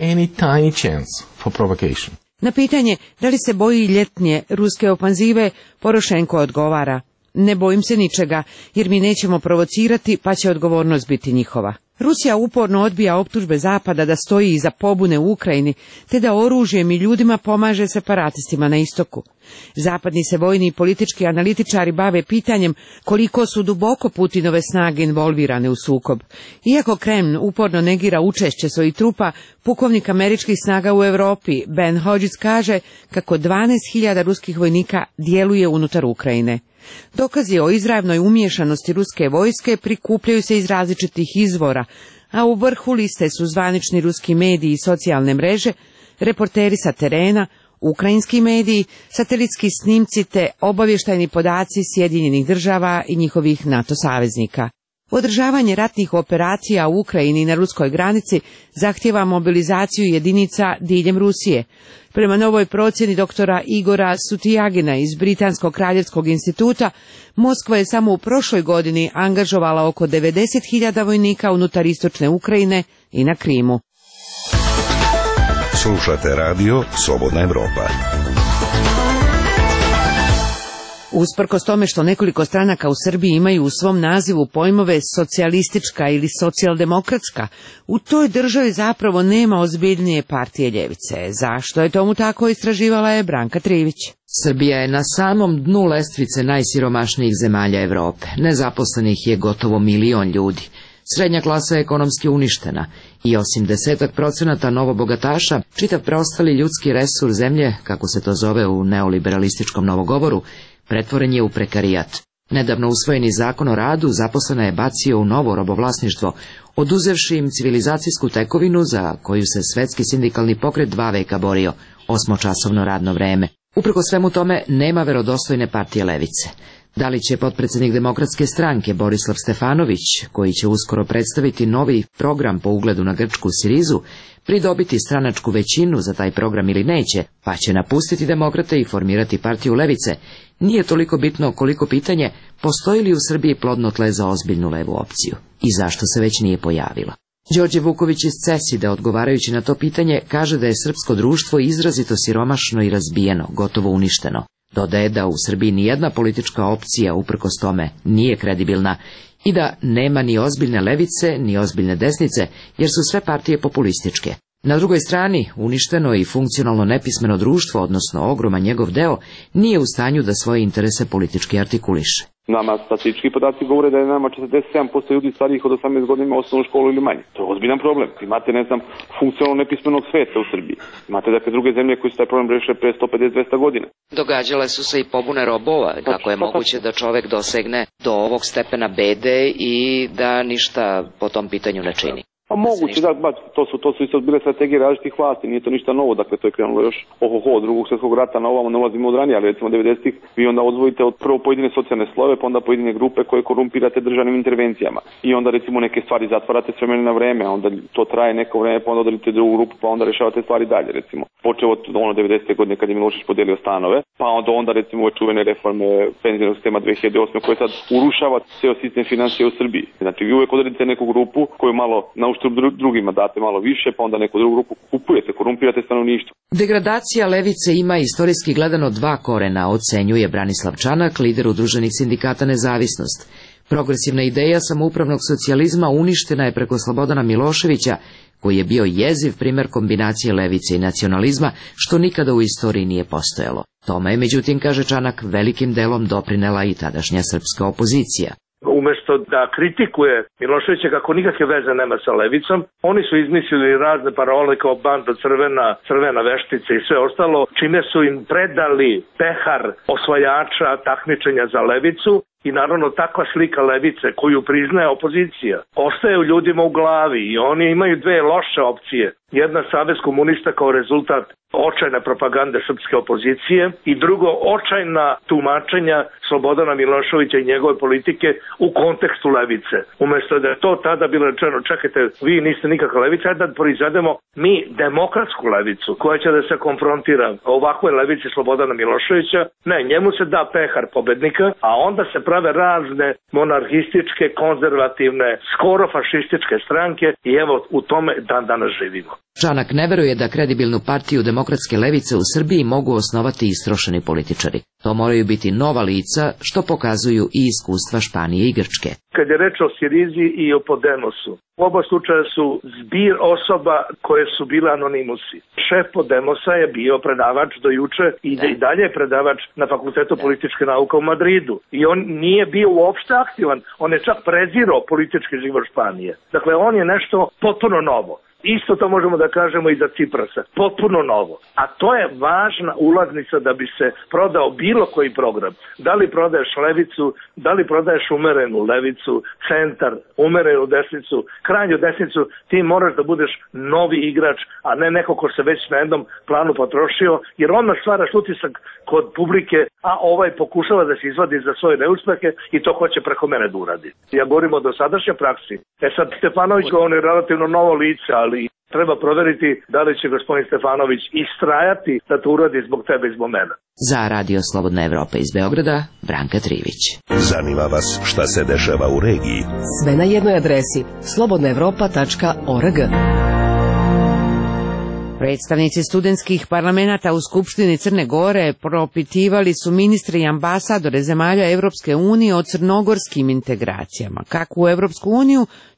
Na pitanje da li se boji ljetnje ruske ofanzive, Porošenko odgovara: ne bojim se ničega, jer mi nećemo provocirati, pa će odgovornost biti njihova. Rusija uporno odbija optužbe Zapada da stoji iza pobune u Ukrajini, te da oružjem i ljudima pomaže separatistima na istoku. Zapadni se vojni i politički analitičari bave pitanjem koliko su duboko Putinove snage involvirane u sukob. Iako Kreml uporno negira učešće svojih trupa, pukovnik američkih snaga u Europi Ben Hodges kaže kako dvanaest hiljada ruskih vojnika djeluje unutar Ukrajine. Dokazi o izravnoj umiješanosti ruske vojske prikupljaju se iz različitih izvora, a u vrhu liste su zvanični ruski mediji i socijalne mreže, reporteri sa terena, ukrajinski mediji, satelitski snimci te obavještajni podaci Sjedinjenih država i njihovih NATO saveznika. Održavanje ratnih operacija u Ukrajini i na ruskoj granici zahtjeva mobilizaciju jedinica diljem Rusije. Prema novoj procjeni doktora Igora Sutijagina iz Britanskog kraljevskog instituta, Moskva je samo u prošloj godini angažovala oko devedeset hiljada vojnika unutar istočne Ukrajine i na Krimu. Slušate radio Slobodna Evropa. Usprkos tome što nekoliko stranaka u Srbiji imaju u svom nazivu pojmove socijalistička ili socijaldemokratska, u toj državi zapravo nema ozbiljnije partije ljevice. Zašto je tomu tako, istraživala je Branka Trivić. Srbija je na samom dnu lestvice najsiromašnijih zemalja Evrope. Nezaposlenih je gotovo milion ljudi. Srednja klasa je ekonomski uništena i osim desetak procenata novobogataša, čitav preostali ljudski resurs zemlje, kako se to zove u neoliberalističkom novogovoru, pretvoren je u prekarijat. Nedavno usvojeni zakon o radu zaposlena je bacio u novo robovlasništvo, oduzevši im civilizacijsku tekovinu za koju se svetski sindikalni pokret dva veka borio, osmočasovno radno vreme. Uprko svemu tome nema verodostojne partije levice. Da li će potpredsjednik Demokratske stranke Borislav Stefanović, koji će uskoro predstaviti novi program po ugledu na grčku Sirizu, pridobiti stranačku većinu za taj program ili neće, pa će napustiti demokrate i formirati partiju levice, nije toliko bitno koliko pitanje postoji li u Srbiji plodno tle za ozbiljnu levu opciju i zašto se već nije pojavila. Đorđe Vuković iz Ceside, odgovarajući na to pitanje, kaže da je srpsko društvo izrazito siromašno i razbijeno, gotovo uništeno. Dodaje da u Srbiji nijedna politička opcija uprkos tome nije kredibilna i da nema ni ozbiljne levice, ni ozbiljne desnice, jer su sve partije populističke. Na drugoj strani, uništeno i funkcionalno nepismeno društvo, odnosno ogroman njegov deo, nije u stanju da svoje interese politički artikuliše. Nama statistički podaci govore da je nama četrdeset sedam posto ljudi starijih od osamnaest godina ima osnovnu školu ili manje. To je ozbiljan problem. Imate, ne znam, funkcionalno nepismenog sveta u Srbiji. Imate dakle druge zemlje koji su taj problem rešile pre sto pedeset do dvesta godina. Događale su se i pobune robova. Kako je moguće da čovek dosegne do ovog stepena bede i da ništa po tom pitanju ne čini? Pa moguće, da, ba, to su, to su isto bile strategije različitih vlasti, nije to ništa novo, dakle to je krenulo još ohoho od drugog svjetskog rata na ovamo, ne ulazimo od ranije, ali recimo devedesetih vi onda odvojite od prvo pojedine socijalne slojeve, pa onda pojedine grupe koje korumpirate državnim intervencijama i onda recimo neke stvari zatvarate s vremena na vreme, a onda to traje neko vreme, pa onda odredite drugu grupu, pa onda rešavate stvari dalje, recimo. Počeo od ono devedesete godine kad je Milošević podelio stanove, pa onda onda recimo ove čuvene reforme penzionog sistema dve hiljade osme koje sad urušava ceo sistem financija u Srbiji. Znači vi uvek odredite neku grupu koju malo na uštrb drugima date malo više, pa onda neku drugu grupu kupujete, korumpirate stanovništvo. Degradacija levice ima istorijski gledano dva korena, ocenjuje Branislav Čanak, lider udruženih sindikata Nezavisnost. Progresivna ideja samoupravnog socijalizma uništena je preko Slobodana Miloševića, koji je bio jeziv primer kombinacije levice i nacionalizma, što nikada u istoriji nije postojalo. Tome je, međutim, kaže Čanak, velikim delom doprinela i tadašnja srpska opozicija. Umesto da kritikuje Miloševića kako nikakve veze nema sa levicom, oni su izmislili razne parole kao banda crvena, crvena veštica i sve ostalo, čime su im predali pehar osvajača takmičenja za levicu i naravno takva slika levice koju priznaje opozicija ostaje u ljudima u glavi i oni imaju dve loše opcije. Jedna, Savez komunista kao rezultat očajne propagande srpske opozicije i drugo, očajna tumačenja Slobodana Miloševića i njegove politike u kontekstu levice. Umesto da je to tada bilo rečeno, čekajte, vi niste nikakva levica, da proizvedemo mi demokratsku levicu koja će da se konfrontira ovakvoj levici Slobodana Miloševića. Ne, njemu se da pehar pobednika, a onda se prave razne monarhističke, konzervativne, skoro fašističke stranke i evo u tome dan danas živimo. Čanak ne veruje da kredibilnu partiju demokratske levice u Srbiji mogu osnovati istrošeni političari. To moraju biti nova lica, što pokazuju i iskustva Španije i Grčke. Kad je reč o Sirizi i o Podemosu, u oba slučaja su zbir osoba koje su bile anonimusi. Šef Podemosa je bio predavač do juče i da. i dalje je predavač na Fakultetu da. političke nauke u Madridu. I on nije bio uopšte aktivan, on je čak prezirao politički život Španije. Dakle, on je nešto potpuno novo. Isto to možemo da kažemo i za Ciprasa. Potpuno novo. A to je važna ulaznica da bi se prodao bilo koji program. Da li prodaješ levicu, da li prodaješ umerenu levicu, centar, umerenu desnicu, krajnju desnicu, ti moraš da budeš novi igrač, a ne neko ko se već na jednom planu potrošio, jer odmah stvaraš utisak kod publike, a ovaj pokušava da se izvadi za svoje neuspehe i to hoće preko mene da uradi. Ja govorim o dosadašnjoj praksi. E sad, Stefanović, on je relativno novo lice, ali treba proveriti da li će gospodin Stefanović istrajati da to uradi zbog tebe i zbog mene. Za Radio Slobodna Evropa iz Beograda, Branka Trivić. Zanima vas šta se dešava u regiji? Sve na jednoj adresi slobodna evropa tačka org. Predstavnici studentskih parlamenata u Skupštini Crne Gore propitivali su ministre i ambasadore zemalja Evropske unije o crnogorskim integracijama, kako u Evropsku uniju,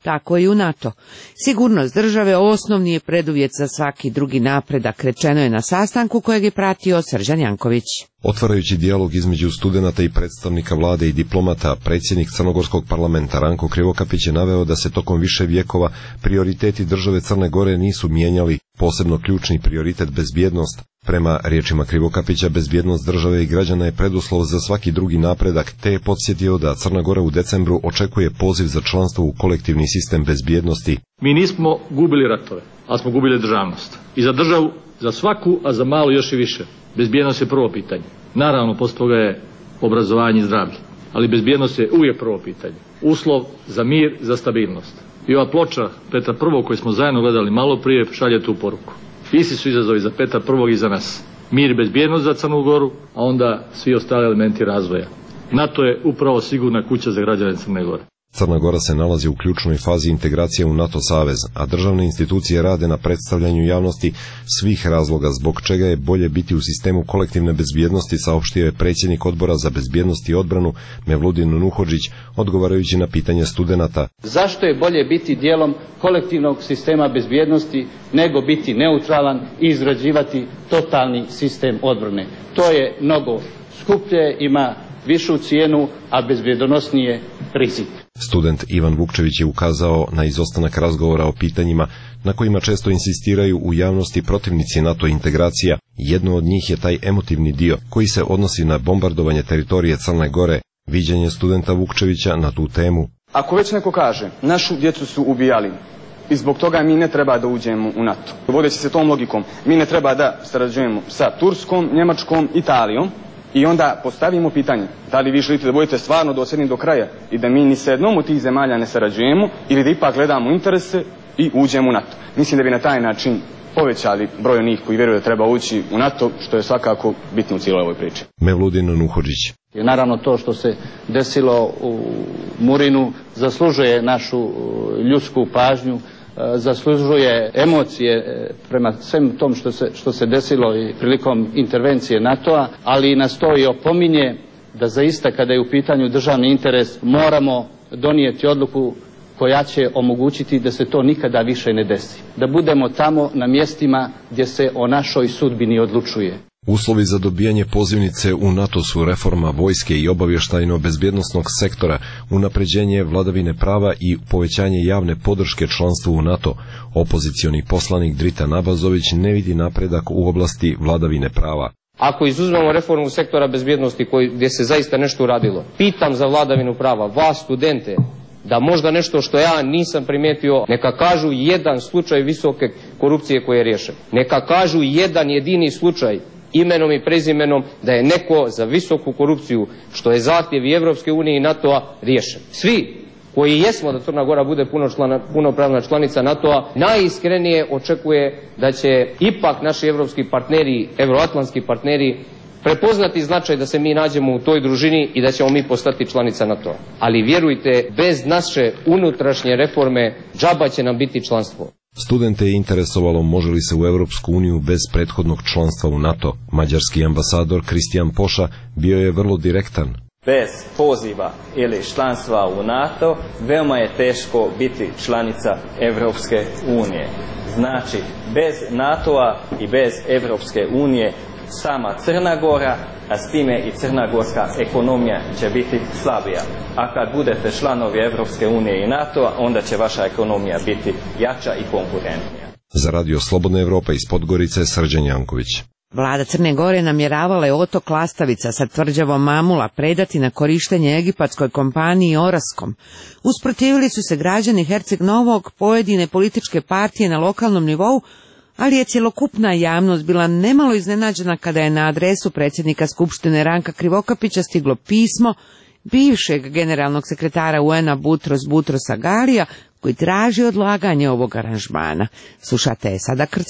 tako i u NATO. Sigurnost države osnovni je preduvjet za svaki drugi napredak, rečeno je na sastanku kojeg je pratio Srđan Janković. Otvarajući dijalog između studenata i predstavnika vlade i diplomata, predsjednik Crnogorskog parlamenta Ranko Krivokapić je naveo da se tokom više vjekova prioriteti države Crne Gore nisu mijenjali, posebno ključni prioritet bezbjednost. Prema riječima Krivokapića, bezbjednost države i građana je preduslov za svaki drugi napredak, te je podsjetio da Crna Gora u decembru očekuje poziv za članstvo u kolektivni sistem bezbjednosti. Mi nismo gubili ratove, ali smo gubili državnost. I za državu, za svaku, a za malu još i više. Bezbjednost je prvo pitanje. Naravno, posto toga je obrazovanje i zdravlje. Ali bezbjednost je uvijek prvo pitanje. Uslov za mir, za stabilnost. I ova ploča Petra prvog koju smo zajedno gledali malo prije šalje tu poruku. Isti su izazovi za Petra prvog i za nas. Mir i bezbjednost za Crnu Goru, a onda svi ostali elementi razvoja. NATO je upravo sigurna kuća za građane Crne Gore. Crna Gora se nalazi u ključnoj fazi integracije u NATO savez, a državne institucije rade na predstavljanju javnosti svih razloga zbog čega je bolje biti u sistemu kolektivne bezbjednosti, saopštio je predsjednik Odbora za bezbjednost i odbranu Mevludin Nuhodžić, odgovarajući na pitanje studenata. Zašto je bolje biti dijelom kolektivnog sistema bezbjednosti nego biti neutralan i izrađivati totalni sistem odbrane? To je mnogo skuplje, ima višu cijenu, a bezbjedonosnije rizik. Student Ivan Vukčević je ukazao na izostanak razgovora o pitanjima na kojima često insistiraju u javnosti protivnici NATO integracija. Jedno od njih je taj emotivni dio koji se odnosi na bombardovanje teritorije Crne Gore. Viđenje studenta Vukčevića na tu temu. Ako već neko kaže, našu djecu su ubijali i zbog toga mi ne treba da uđemo u NATO. Vodeći se tom logikom, mi ne treba da sarađujemo sa Turskom, Njemačkom, Italijom. I onda postavimo pitanje, da li vi želite da budete stvarno dosljedni do kraja i da mi ni sa jednom od tih zemalja ne sarađujemo ili da ipak gledamo interese i uđemo u NATO. Mislim da bi na taj način povećali broj onih koji vjeruju da treba ući u NATO, što je svakako bitno u cijeloj ovoj priči. Mevludin Nuhodžić. I naravno to što se desilo u Murinu zaslužuje našu ljudsku pažnju, zaslužuje emocije prema svem tom što se, što se desilo i prilikom intervencije NATO-a, ali nas to i opominje da zaista kada je u pitanju državni interes moramo donijeti odluku koja će omogućiti da se to nikada više ne desi. Da budemo tamo na mjestima gdje se o našoj sudbini odlučuje. Uslovi za dobijanje pozivnice u NATO su reforma vojske i obavještajno-bezbjednosnog sektora, unapređenje vladavine prava i povećanje javne podrške članstvu u NATO. Opozicioni poslanik Drita Nabazović ne vidi napredak u oblasti vladavine prava. Ako izuzmemo reformu sektora bezbjednosti koji, gdje se zaista nešto uradilo, pitam za vladavinu prava, vas studente, da možda nešto što ja nisam primijetio, neka kažu jedan slučaj visoke korupcije koji je riješen. Neka kažu jedan jedini slučaj imenom i prezimenom da je neko za visoku korupciju, što je zahtjev i Evropske unije i NATO-a, riješen. Svi koji jesmo da Crna Gora bude punopravna članica NATO-a, najiskrenije očekuje da će ipak naši evropski partneri, euroatlantski partneri, prepoznati značaj da se mi nađemo u toj družini i da ćemo mi postati članica NATO-a. Ali vjerujte, bez naše unutrašnje reforme džaba će nam biti članstvo. Studente je interesovalo može li se u Europsku uniju bez prethodnog članstva u NATO. Mađarski ambasador Kristijan Poša bio je vrlo direktan. Bez poziva ili članstva u NATO veoma je teško biti članica Europske unije. Znači, bez NATO-a i bez Europske unije sama Crna Gora, a s time i crnogorska ekonomija će biti slabija. A kad budete članovi Europske unije i NATO-a, onda će vaša ekonomija biti jača i konkurentnija. Za Radio Slobodna Evropa iz Podgorice, Srđan Janković. Vlada Crne Gore namjeravala je otok Lastavica sa tvrđavom Mamula predati na korištenje egipatskoj kompaniji Oraskom. Usprotivili su se građani Herceg Novog, pojedine političke partije na lokalnom nivou, ali je cjelokupna javnost bila nemalo iznenađena kada je na adresu predsjednika Skupštine Ranka Krivokapića stiglo pismo bivšeg generalnog sekretara U N-a Butros Butrosa Galija, koji traži odlaganje ovog aranžmana. Slušate sada Krcića.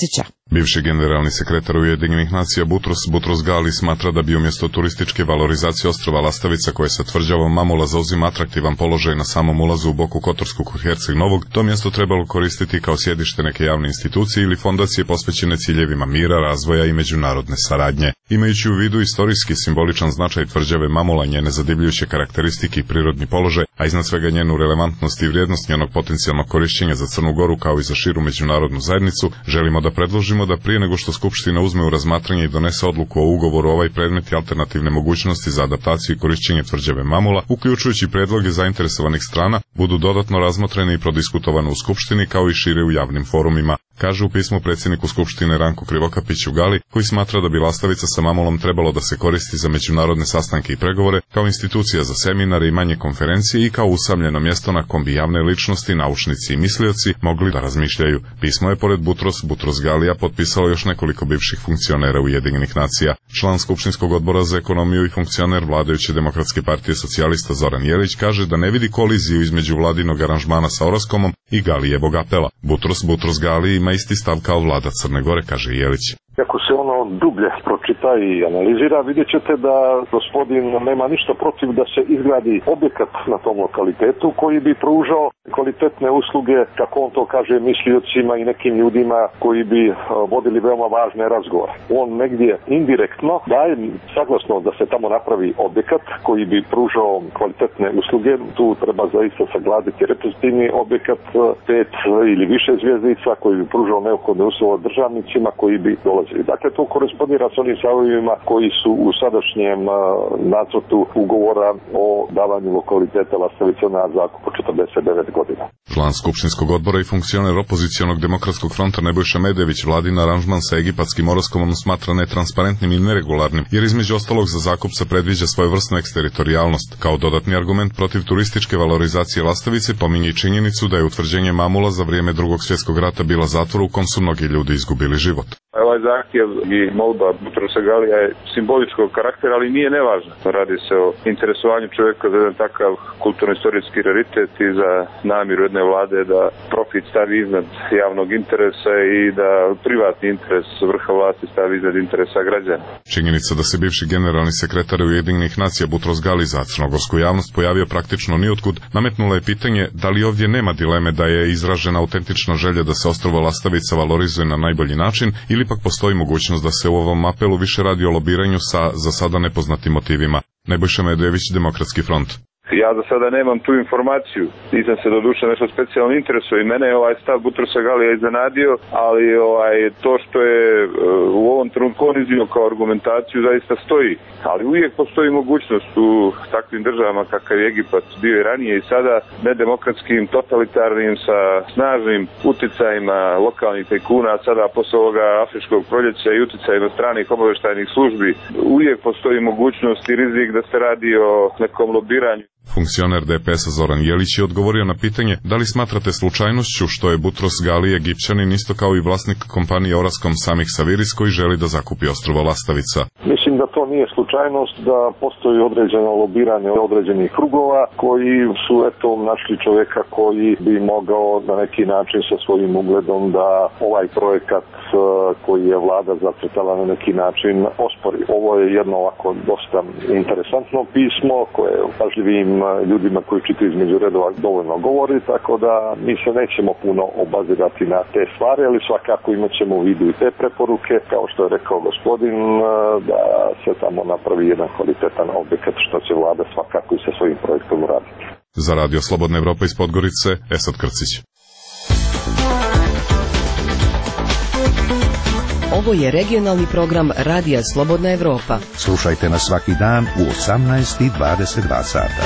Bivši generalni sekretar Ujedinjenih nacija Butros Butros Gali smatra da bi umjesto turističke valorizacije ostrva Lastavica, koje sa tvrđavom Mamula zauzima atraktivan položaj na samom ulazu u Boku Kotorsku kod Herceg Novog, to mjesto trebalo koristiti kao sjedište neke javne institucije ili fondacije posvećene ciljevima mira, razvoja i međunarodne saradnje. Imajući u vidu istorijski simboličan značaj tvrđave Mamula, njene zadivljujuće karakteristike i prirodni položaj, a iznad svega njenu relevantnost i vrijednost njenog potencijalnog korišćenja za Crnu Goru kao i za širu međunarodnu zajednicu, želimo da predložimo da prije nego što Skupština uzme u razmatranje i donese odluku o ugovoru ovaj predmet i alternativne mogućnosti za adaptaciju i korišćenje tvrđave Mamula, uključujući predloge zainteresovanih strana, budu dodatno razmotreni i prodiskutovane u Skupštini kao i šire u javnim forumima, kaže u pismu predsjedniku Skupštine Ranku Krivokapiću Gali, koji smatra da bi Lastavica sa Mamulom trebalo da se koristi za međunarodne sastanke i pregovore, kao institucija za seminare i manje konferencije i kao usamljeno mjesto na kom bi javne ličnosti, naučnici i mislioci mogli da razmišljaju. Pismo je pored Butros Butros Galija potpisalo još nekoliko bivših funkcionera Ujedinjenih nacija. Član Skupštinskog odbora za ekonomiju i funkcioner vladajuće Demokratske partije socijalista Zoran Jelić kaže da ne vidi koliziju između vladinog aranžmana sa Oraskomom i Galijevog apela. Butros Butros Gali ima isti stav kao vlada Crne Gore, kaže Jelić. Ako se ono dublje pročita i analizira, vidjet ćete da gospodin nema ništa protiv da se izgradi objekat na tom lokalitetu koji bi pružao kvalitetne usluge, kako on to kaže, misliocima i nekim ljudima koji bi vodili veoma važne razgovore. On negdje indirektno daje saglasno da se tamo napravi objekat koji bi pružao kvalitetne usluge. Tu treba zaista sagledati reprezentativni objekat pet ili više zvjezdica koji bi pružao neophodne uslove državnicima koji bi dolazili. Dakle, to korespondira s onim stavovima koji su u sadašnjem nacrtu ugovora o davanju lokaliteta Lastavica na zakup po četrdeset devet godina. Član Skupštinskog odbora i funkcioner opozicionog Demokratskog fronta Nebojša Medević vladin aranžman sa egipatskim Oraskomom smatra netransparentnim i neregularnim, jer između ostalog za zakup se predviđa svojevrsnu eksteritorijalnost. Kao dodatni argument protiv turističke valorizacije Lastavice pominje i činjenicu da je utvrđenje Mamula za vrijeme Drugog svjetskog rata bila zatvor u kom su mnogi ljudi izgubili život. Ovaj zahtjev i molba Butrosa Galija je simboličkog karaktera, ali nije nevažna. Radi se o interesovanju čovjeka za jedan takav kulturno-istorijski raritet i za namjeru jedne vlade da profit stavi iznad javnog interesa i da privatni interes vrha vlasti stavi iznad interesa građana. Činjenica da se bivši generalni sekretar Ujedinjenih nacija Butros Gali za crnogorsku javnost pojavio praktično niotkud, nametnula je pitanje da li ovdje nema dileme da je izražena autentična želja da se ostrvo Lastavica valorizuje na najbolji način, ili pak postoji mogućnost da se u ovom apelu više radi o lobiranju sa za sada nepoznatim motivima. Nebojša Medević, Demokratski front. Ja za sada nemam tu informaciju, nisam se do duše nešto specijalno interesuo i mene je ovaj stav Butrosa Galija iznenadio, ali ovaj, to što je uh, u ovom trenutku on iznio kao argumentaciju zaista stoji, ali uvijek postoji mogućnost u takvim državama kakav je Egipat bio i ranije i sada nedemokratskim, totalitarnim, sa snažnim uticajima lokalnih tajkuna, a sada posle ovoga afričkog proljeća i uticajima stranih obavještajnih službi, uvijek postoji mogućnost i rizik da se radi o nekom lobiranju. Funkcioner D P S-a Zoran Jelić je odgovorio na pitanje da li smatrate slučajnošću što je Butros Gali Egipćanin isto kao i vlasnik kompanije Oraskom Samih Saviris koji želi da zakupi ostrvo Lastavica. Mislim da to nije slučajnost, da postoji određeno lobiranje određenih krugova koji su eto našli čovjeka koji bi mogao na neki način sa svojim ugledom da ovaj projekat koji je vlada zacrtala na neki način ospori. Ovo je jedno ovako dosta interesantno pismo koje pažljivim ljudima koji čitaju između redova dovoljno govori, tako da mi se nećemo puno obazirati na te stvari, ali svakako imat ćemo u vidu i te preporuke, kao što je rekao gospodin, da se tamo napravi jedan kvalitetan objekat, što će vlada svakako i sa svojim projektom uraditi. Za Radio Slobodna Evropa iz Podgorice, Esad Krcić. Ovo je regionalni program Radija Slobodna Evropa. Slušajte nas svaki dan u osamnaest i dvadeset dva sata.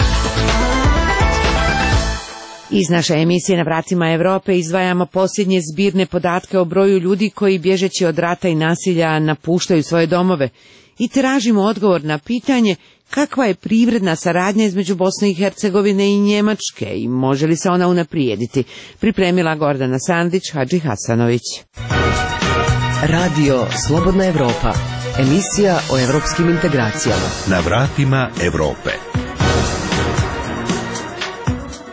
Iz naše emisije Na vratima Evrope izdvajamo posljednje zbirne podatke o broju ljudi koji bježeći od rata i nasilja napuštaju svoje domove i tražimo odgovor na pitanje kakva je privredna saradnja između Bosne i Hercegovine i Njemačke i može li se ona unaprijediti. Pripremila Gordana Sandić, Hadži Hasanović. Radio Slobodna Evropa, emisija o evropskim integracijama. Na vratima Evrope.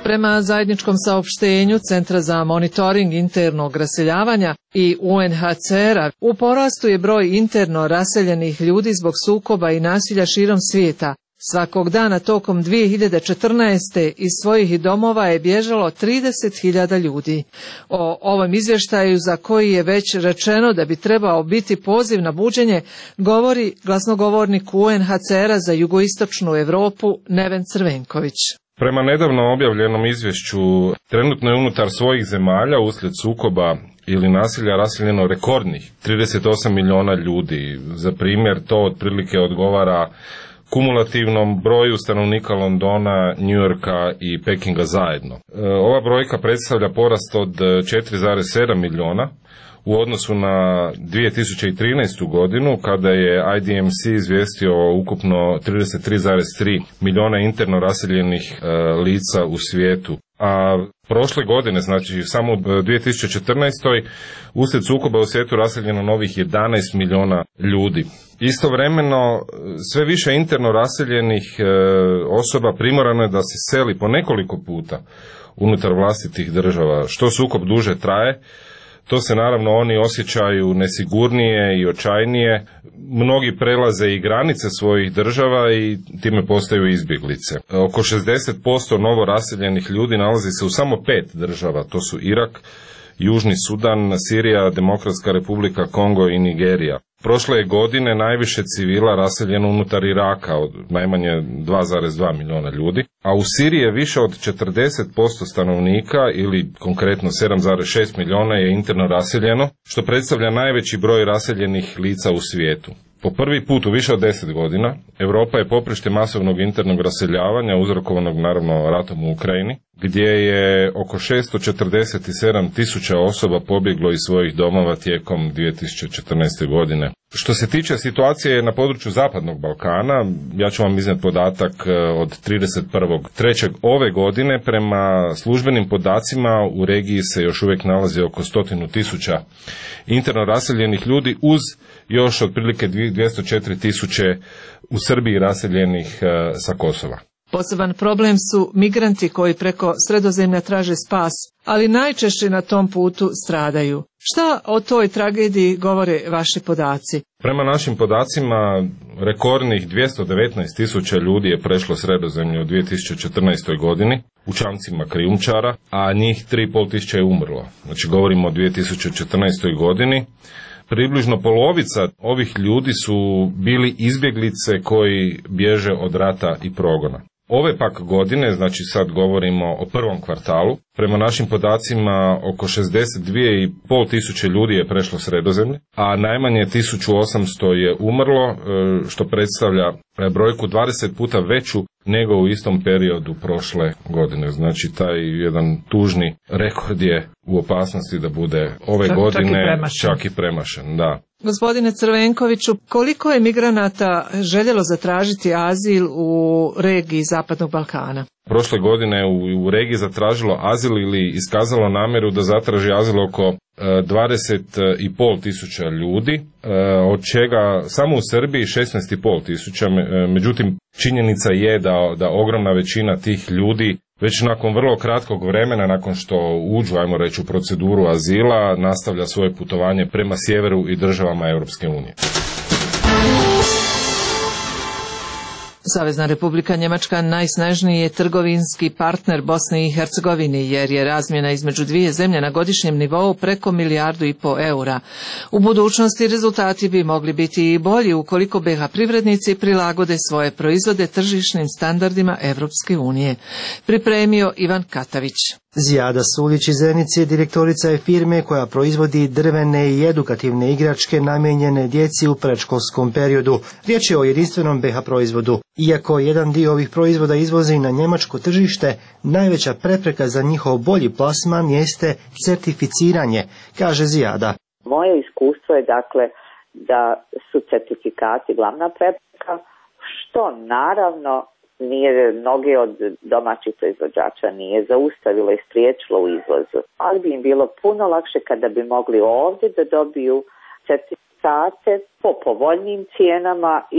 Prema zajedničkom saopštenju Centra za monitoring internog raseljavanja i U N H C R-a, u porastu je broj interno raseljenih ljudi zbog sukoba i nasilja širom svijeta. Svakog dana tokom dvije hiljade četrnaeste. iz svojih domova je bježalo trideset hiljada ljudi. O ovom izvještaju, za koji je već rečeno da bi trebao biti poziv na buđenje, govori glasnogovornik U N H C R-a za jugoistočnu Europu Neven Crvenković. Prema nedavno objavljenom izvješću, trenutno je unutar svojih zemalja uslijed sukoba ili nasilja raseljeno rekordnih trideset osam milijuna ljudi. Za primjer, to otprilike odgovara kumulativnom broju stanovnika Londona, New Yorka i Pekinga zajedno. Ova brojka predstavlja porast od četiri zarez sedam milijuna u odnosu na dvije tisuće trinaestu. godinu, kada je I D M C izvijestio o ukupno trideset tri zarez tri milijuna interno raseljenih e, lica u svijetu. A prošle godine, znači samo u dvije tisuće četrnaestoj. uslijed sukoba u svijetu raseljeno novih jedanaest milijuna ljudi. Istovremeno, sve više interno raseljenih e, osoba primorano je da se seli po nekoliko puta unutar vlastitih država. Što sukob duže traje, to se naravno oni osjećaju nesigurnije i očajnije. Mnogi prelaze i granice svojih država i time postaju izbjeglice. Oko šezdeset posto novo raseljenih ljudi nalazi se u samo pet država. To su Irak, Južni Sudan, Sirija, Demokratska Republika Kongo i Nigerija. Prošle je godine najviše civila raseljeno unutar Iraka, od najmanje dva zarez dva milijuna ljudi, a u Siriji je više od četrdeset posto stanovnika, ili konkretno sedam zarez šest milijuna, je interno raseljeno, što predstavlja najveći broj raseljenih lica u svijetu. Po prvi put u više od deset godina, Europa je poprište masovnog internog raseljavanja, uzrokovanog naravno ratom u Ukrajini, gdje je oko šesto četrdeset sedam tisuća osoba pobjeglo iz svojih domova tijekom dvije tisuće četrnaeste. godine. Što se tiče situacije na području Zapadnog Balkana, ja ću vam iznijeti podatak od trideset prvog trećeg ove godine. Prema službenim podacima u regiji se još uvijek nalazi oko stotinu tisuća interno raseljenih ljudi, uz još otprilike dvjesto četiri tisuće u Srbiji raseljenih sa Kosova. Poseban problem su migranti koji preko Sredozemlja traže spas, ali najčešće na tom putu stradaju. Šta o toj tragediji govore vaši podaci? Prema našim podacima, rekordnih dvjesto devetnaest tisuća ljudi je prešlo Sredozemlje u dvije tisuće četrnaestoj. godini u čamcima krijumčara, a njih tri i pol tisuće je umrlo. Znači govorimo o dvije tisuće četrnaestoj. godini. Približno polovica ovih ljudi su bili izbjeglice koji bježe od rata i progona. Ove pak godine, znači sad govorimo o prvom kvartalu, prema našim podacima oko šezdeset dvije i pol tisuće ljudi je prešlo Sredozemlje, a najmanje tisuću osamsto je umrlo, što predstavlja brojku dvadeset puta veću nego u istom periodu prošle godine. Znači taj jedan tužni rekord je u opasnosti da bude ove čak, godine čak i, čak i premašen. Da. Gospodine Crvenkoviću, koliko je migranata željelo zatražiti azil u regiji Zapadnog Balkana? Prošle godine u, u regiji zatražilo azil ili iskazalo namjeru da zatraži azil oko dvadeset i pol tisuća ljudi, od čega samo u Srbiji šesnaest i pol tisuća. Međutim, činjenica je da, da ogromna većina tih ljudi već nakon vrlo kratkog vremena, nakon što uđu, ajmo reći, u proceduru azila, nastavlja svoje putovanje prema sjeveru i državama Europske unije. Savezna Republika Njemačka najsnažniji je trgovinski partner Bosne i Hercegovine, jer je razmjena između dvije zemlje na godišnjem nivou preko milijardu i po eura. U budućnosti rezultati bi mogli biti i bolji ukoliko B H privrednici prilagode svoje proizvode tržišnim standardima Europske unije. Pripremio Ivan Katavić. Zijada Sulić iz Zenice, direktorica je firme koja proizvodi drvene i edukativne igračke namijenjene djeci u predškolskom periodu. Riječ je o jedinstvenom B H proizvodu. Iako jedan dio ovih proizvoda izvozi na njemačko tržište, najveća prepreka za njihov bolji plasman jeste certificiranje, kaže Zijada. Moje iskustvo je dakle da su certifikati glavna prepreka, što naravno nije mnoge od domaćih proizvođača nije zaustavilo i spriječilo u izvozu. Ali bi im bilo puno lakše kada bi mogli ovdje da dobiju certifikate po povoljnim cijenama i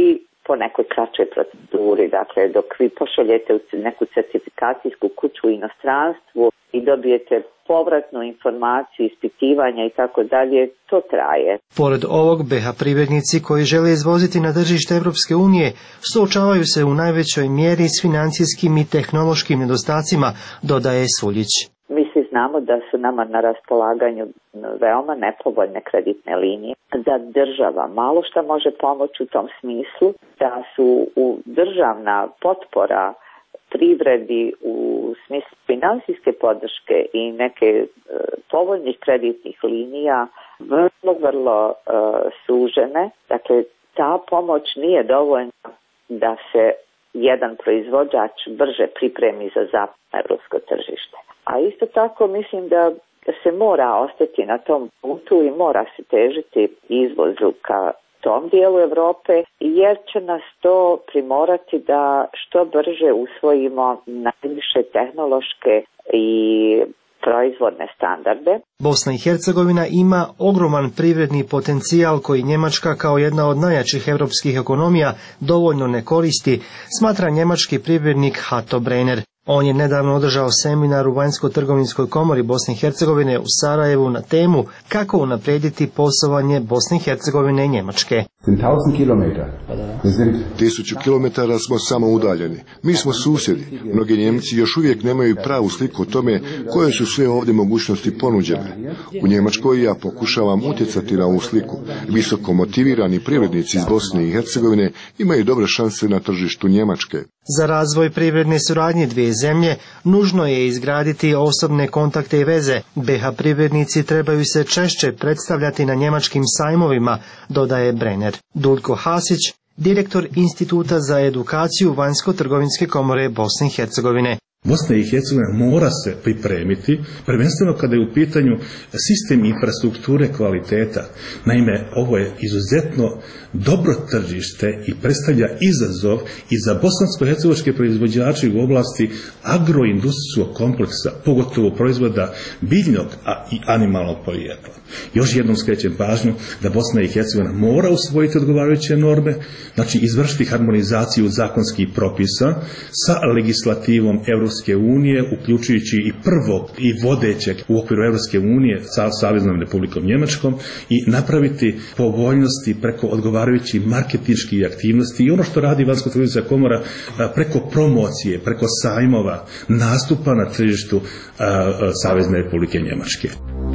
po nekoj kraćoj proceduri. Dakle, dok vi pošaljete u neku certifikacijsku kuću u inostranstvu i dobijete povratnu informaciju, ispitivanja i tako dalje, to traje. Pored ovog, B iH privrednici koji žele izvoziti na tržište Europske unije suočavaju se u najvećoj mjeri s financijskim i tehnološkim nedostacima, dodaje Suljić. Mi svi znamo da su nama na raspolaganju veoma nepovoljne kreditne linije, da država malo šta može pomoći u tom smislu, da su u državna potpora privredi u smislu finansijske podrške i neke e, povoljnih kreditnih linija vrlo, vrlo e, sužene. Dakle, ta pomoć nije dovoljna da se jedan proizvođač brže pripremi za zapadno evropsko tržište. A isto tako mislim da se mora ostati na tom putu i mora se težiti izvozu ka tom dijelu Europe, jer će nas to primorati da što brže usvojimo najviše tehnološke i proizvodne standarde. Bosna i Hercegovina ima ogroman privredni potencijal koji Njemačka kao jedna od najjačih europskih ekonomija dovoljno ne koristi, smatra njemački privrednik Hato Brenner. On je nedavno održao seminar u Vanjsko-trgovinskoj komori Bosne i Hercegovine u Sarajevu na temu kako unaprijediti poslovanje Bosne i Hercegovine i Njemačke. Tisuću kilometara smo samo udaljeni. Mi smo susjedi. Mnogi Njemci još uvijek nemaju pravu sliku o tome koje su sve ovdje mogućnosti ponuđene. U Njemačkoj ja pokušavam utjecati na ovu sliku. Visoko motivirani privrednici iz Bosne i Hercegovine imaju dobre šanse na tržištu Njemačke. Za razvoj privredne suradnje dvije zemlje nužno je izgraditi osobne kontakte i veze. B iH privrednici trebaju se češće predstavljati na njemačkim sajmovima, dodaje Brenner. Dulko Hasić, direktor Instituta za edukaciju Vanjsko-trgovinske komore Bosne i Hercegovine. Bosna i Hercegovina mora se pripremiti, prvenstveno kada je u pitanju sistem infrastrukture kvaliteta. Naime, ovo je izuzetno dobro tržište i predstavlja izazov i za bosansko-hercegovačke proizvođače u oblasti agroindustrijskog kompleksa, pogotovo proizvoda biljnog i animalnog porijekla. Još jednom skrećem pažnju da Bosna i Hercegovina mora usvojiti odgovarajuće norme, znači izvršiti harmonizaciju zakonskih propisa sa legislativom Europske unije, uključujući i prvog i vodećeg u okviru Europske unije sa Saveznom Republikom Njemačkom i napraviti povoljnosti preko odgovarajućih marketinških aktivnosti i ono što radi Vanjsko-trgovinska komora preko promocije, preko sajmova, nastupa na tržištu Savezne Republike Njemačke.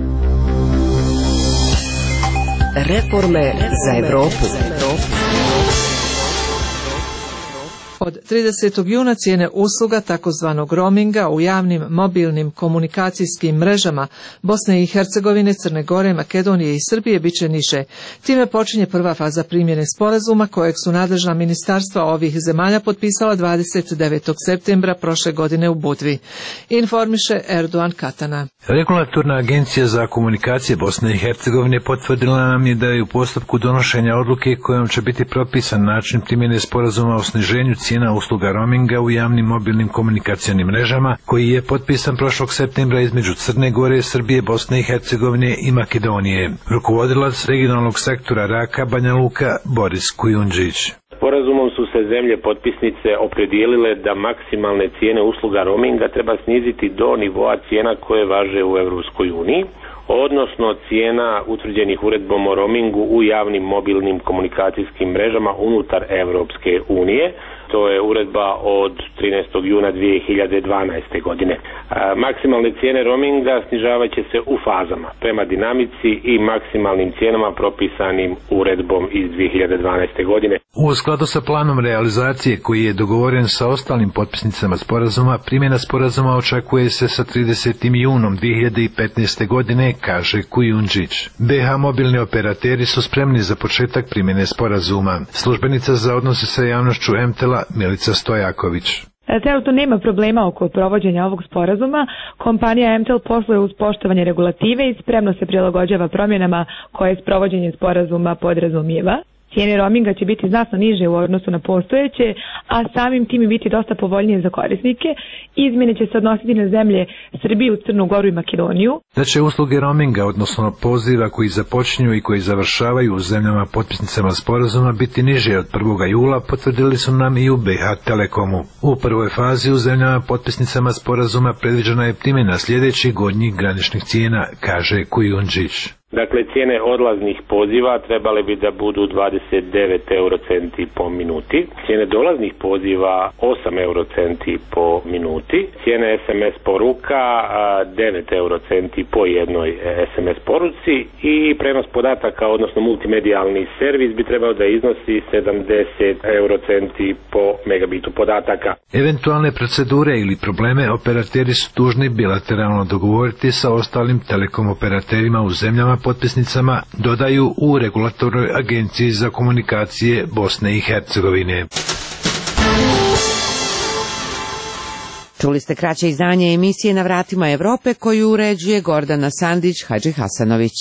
Reforme za Evropu. Od tridesetog juna cijene usluga takozvanog roaminga u javnim mobilnim komunikacijskim mrežama Bosne i Hercegovine, Crne Gore, Makedonije i Srbije bit će niže. Time počinje prva faza primjene sporazuma kojeg su nadležna ministarstva ovih zemalja potpisala dvadeset devetog septembra prošle godine u Budvi. Informiše Erdogan Katana. Regulatorna agencija za komunikacije Bosne i Hercegovine potvrdila nam je da je u postupku donošenja odluke kojom će biti propisan način primjene sporazuma o sniženju cijena usluga roaminga u javnim mobilnim komunikacionim mrežama, koji je potpisan prošlog septembra između Crne Gore, Srbije, Bosne i Hercegovine i Makedonije. Rukovodilac regionalnog sektora Raka Banja Luka Boris Kujundžić. Sporazumom su se zemlje potpisnice opredijelile da maksimalne cijene usluga roaminga treba sniziti do nivoa cijena koje važe u Europskoj uniji, odnosno cijena utvrđenih uredbom o roamingu u javnim mobilnim komunikacijskim mrežama unutar Europske unije. To je uredba od trinaestog juna dvije hiljade dvanaeste godine. A, maksimalne cijene roaminga snižavat će se u fazama prema dinamici i maksimalnim cijenama propisanim uredbom iz dvije hiljade dvanaeste godine. U skladu sa planom realizacije koji je dogovoren sa ostalim potpisnicama sporazuma, primjena sporazuma očekuje se sa tridesetim junom dvije hiljade petnaeste godine, kaže Kujundžić. B iH mobilni operateri su spremni za početak primjene sporazuma. Službenica za odnose sa javnošću em te el-a Milica Stojaković. Trenutno nema problema oko provođenja ovog sporazuma. Kompanija em te el posluje uz poštovanje regulative i spremno se prilagođava promjenama koje sprovođenje sporazuma podrazumijeva. cijene roaminga će biti znatno niže u odnosu na postojeće, a samim tim i biti dosta povoljnije za korisnike. Izmjene će se odnositi na zemlje Srbiju, Crnu Goru i Makedoniju. Da će usluge roaminga, odnosno poziva koji započinju i koji završavaju u zemljama potpisnicama sporazuma biti niže od prvog jula, potvrdili su nam i u B H Telekomu. U prvoj fazi u zemljama potpisnicama sporazuma predviđena je primjena sljedećih gornjih graničnih cijena, kaže Kujundžić. Dakle, cijene odlaznih poziva trebale bi da budu dvadeset devet eurocenti po minuti, cijene dolaznih poziva osam eurocenti po minuti, cijene S M S poruka devet eurocenti po jednoj S M S poruci i prenos podataka, odnosno multimedijalni servis bi trebao da iznosi sedamdeset eurocenti po megabitu podataka. Eventualne procedure ili probleme operateri su dužni bilateralno dogovoriti sa ostalim telekom operaterima u zemljama potpisnicama, dodaju u Regulatornoj agenciji za komunikacije Bosne i Hercegovine. Čuli ste kraće izdanje emisije Na vratima Evrope koju uređuje Gordana Sandić Hadži Hasanović.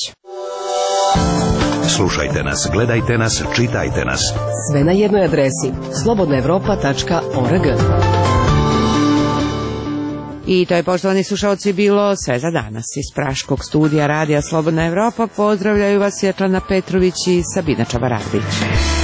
Slušajte nas, gledajte nas, čitajte nas. Sve na jednoj adresi slobodna evropa tačka org. I to je, poštovani slušalci, bilo sve za danas. Iz Praškog studija Radija Slobodna Evropa pozdravljaju vas Svetlana Petrović i Sabina Čabaravdić.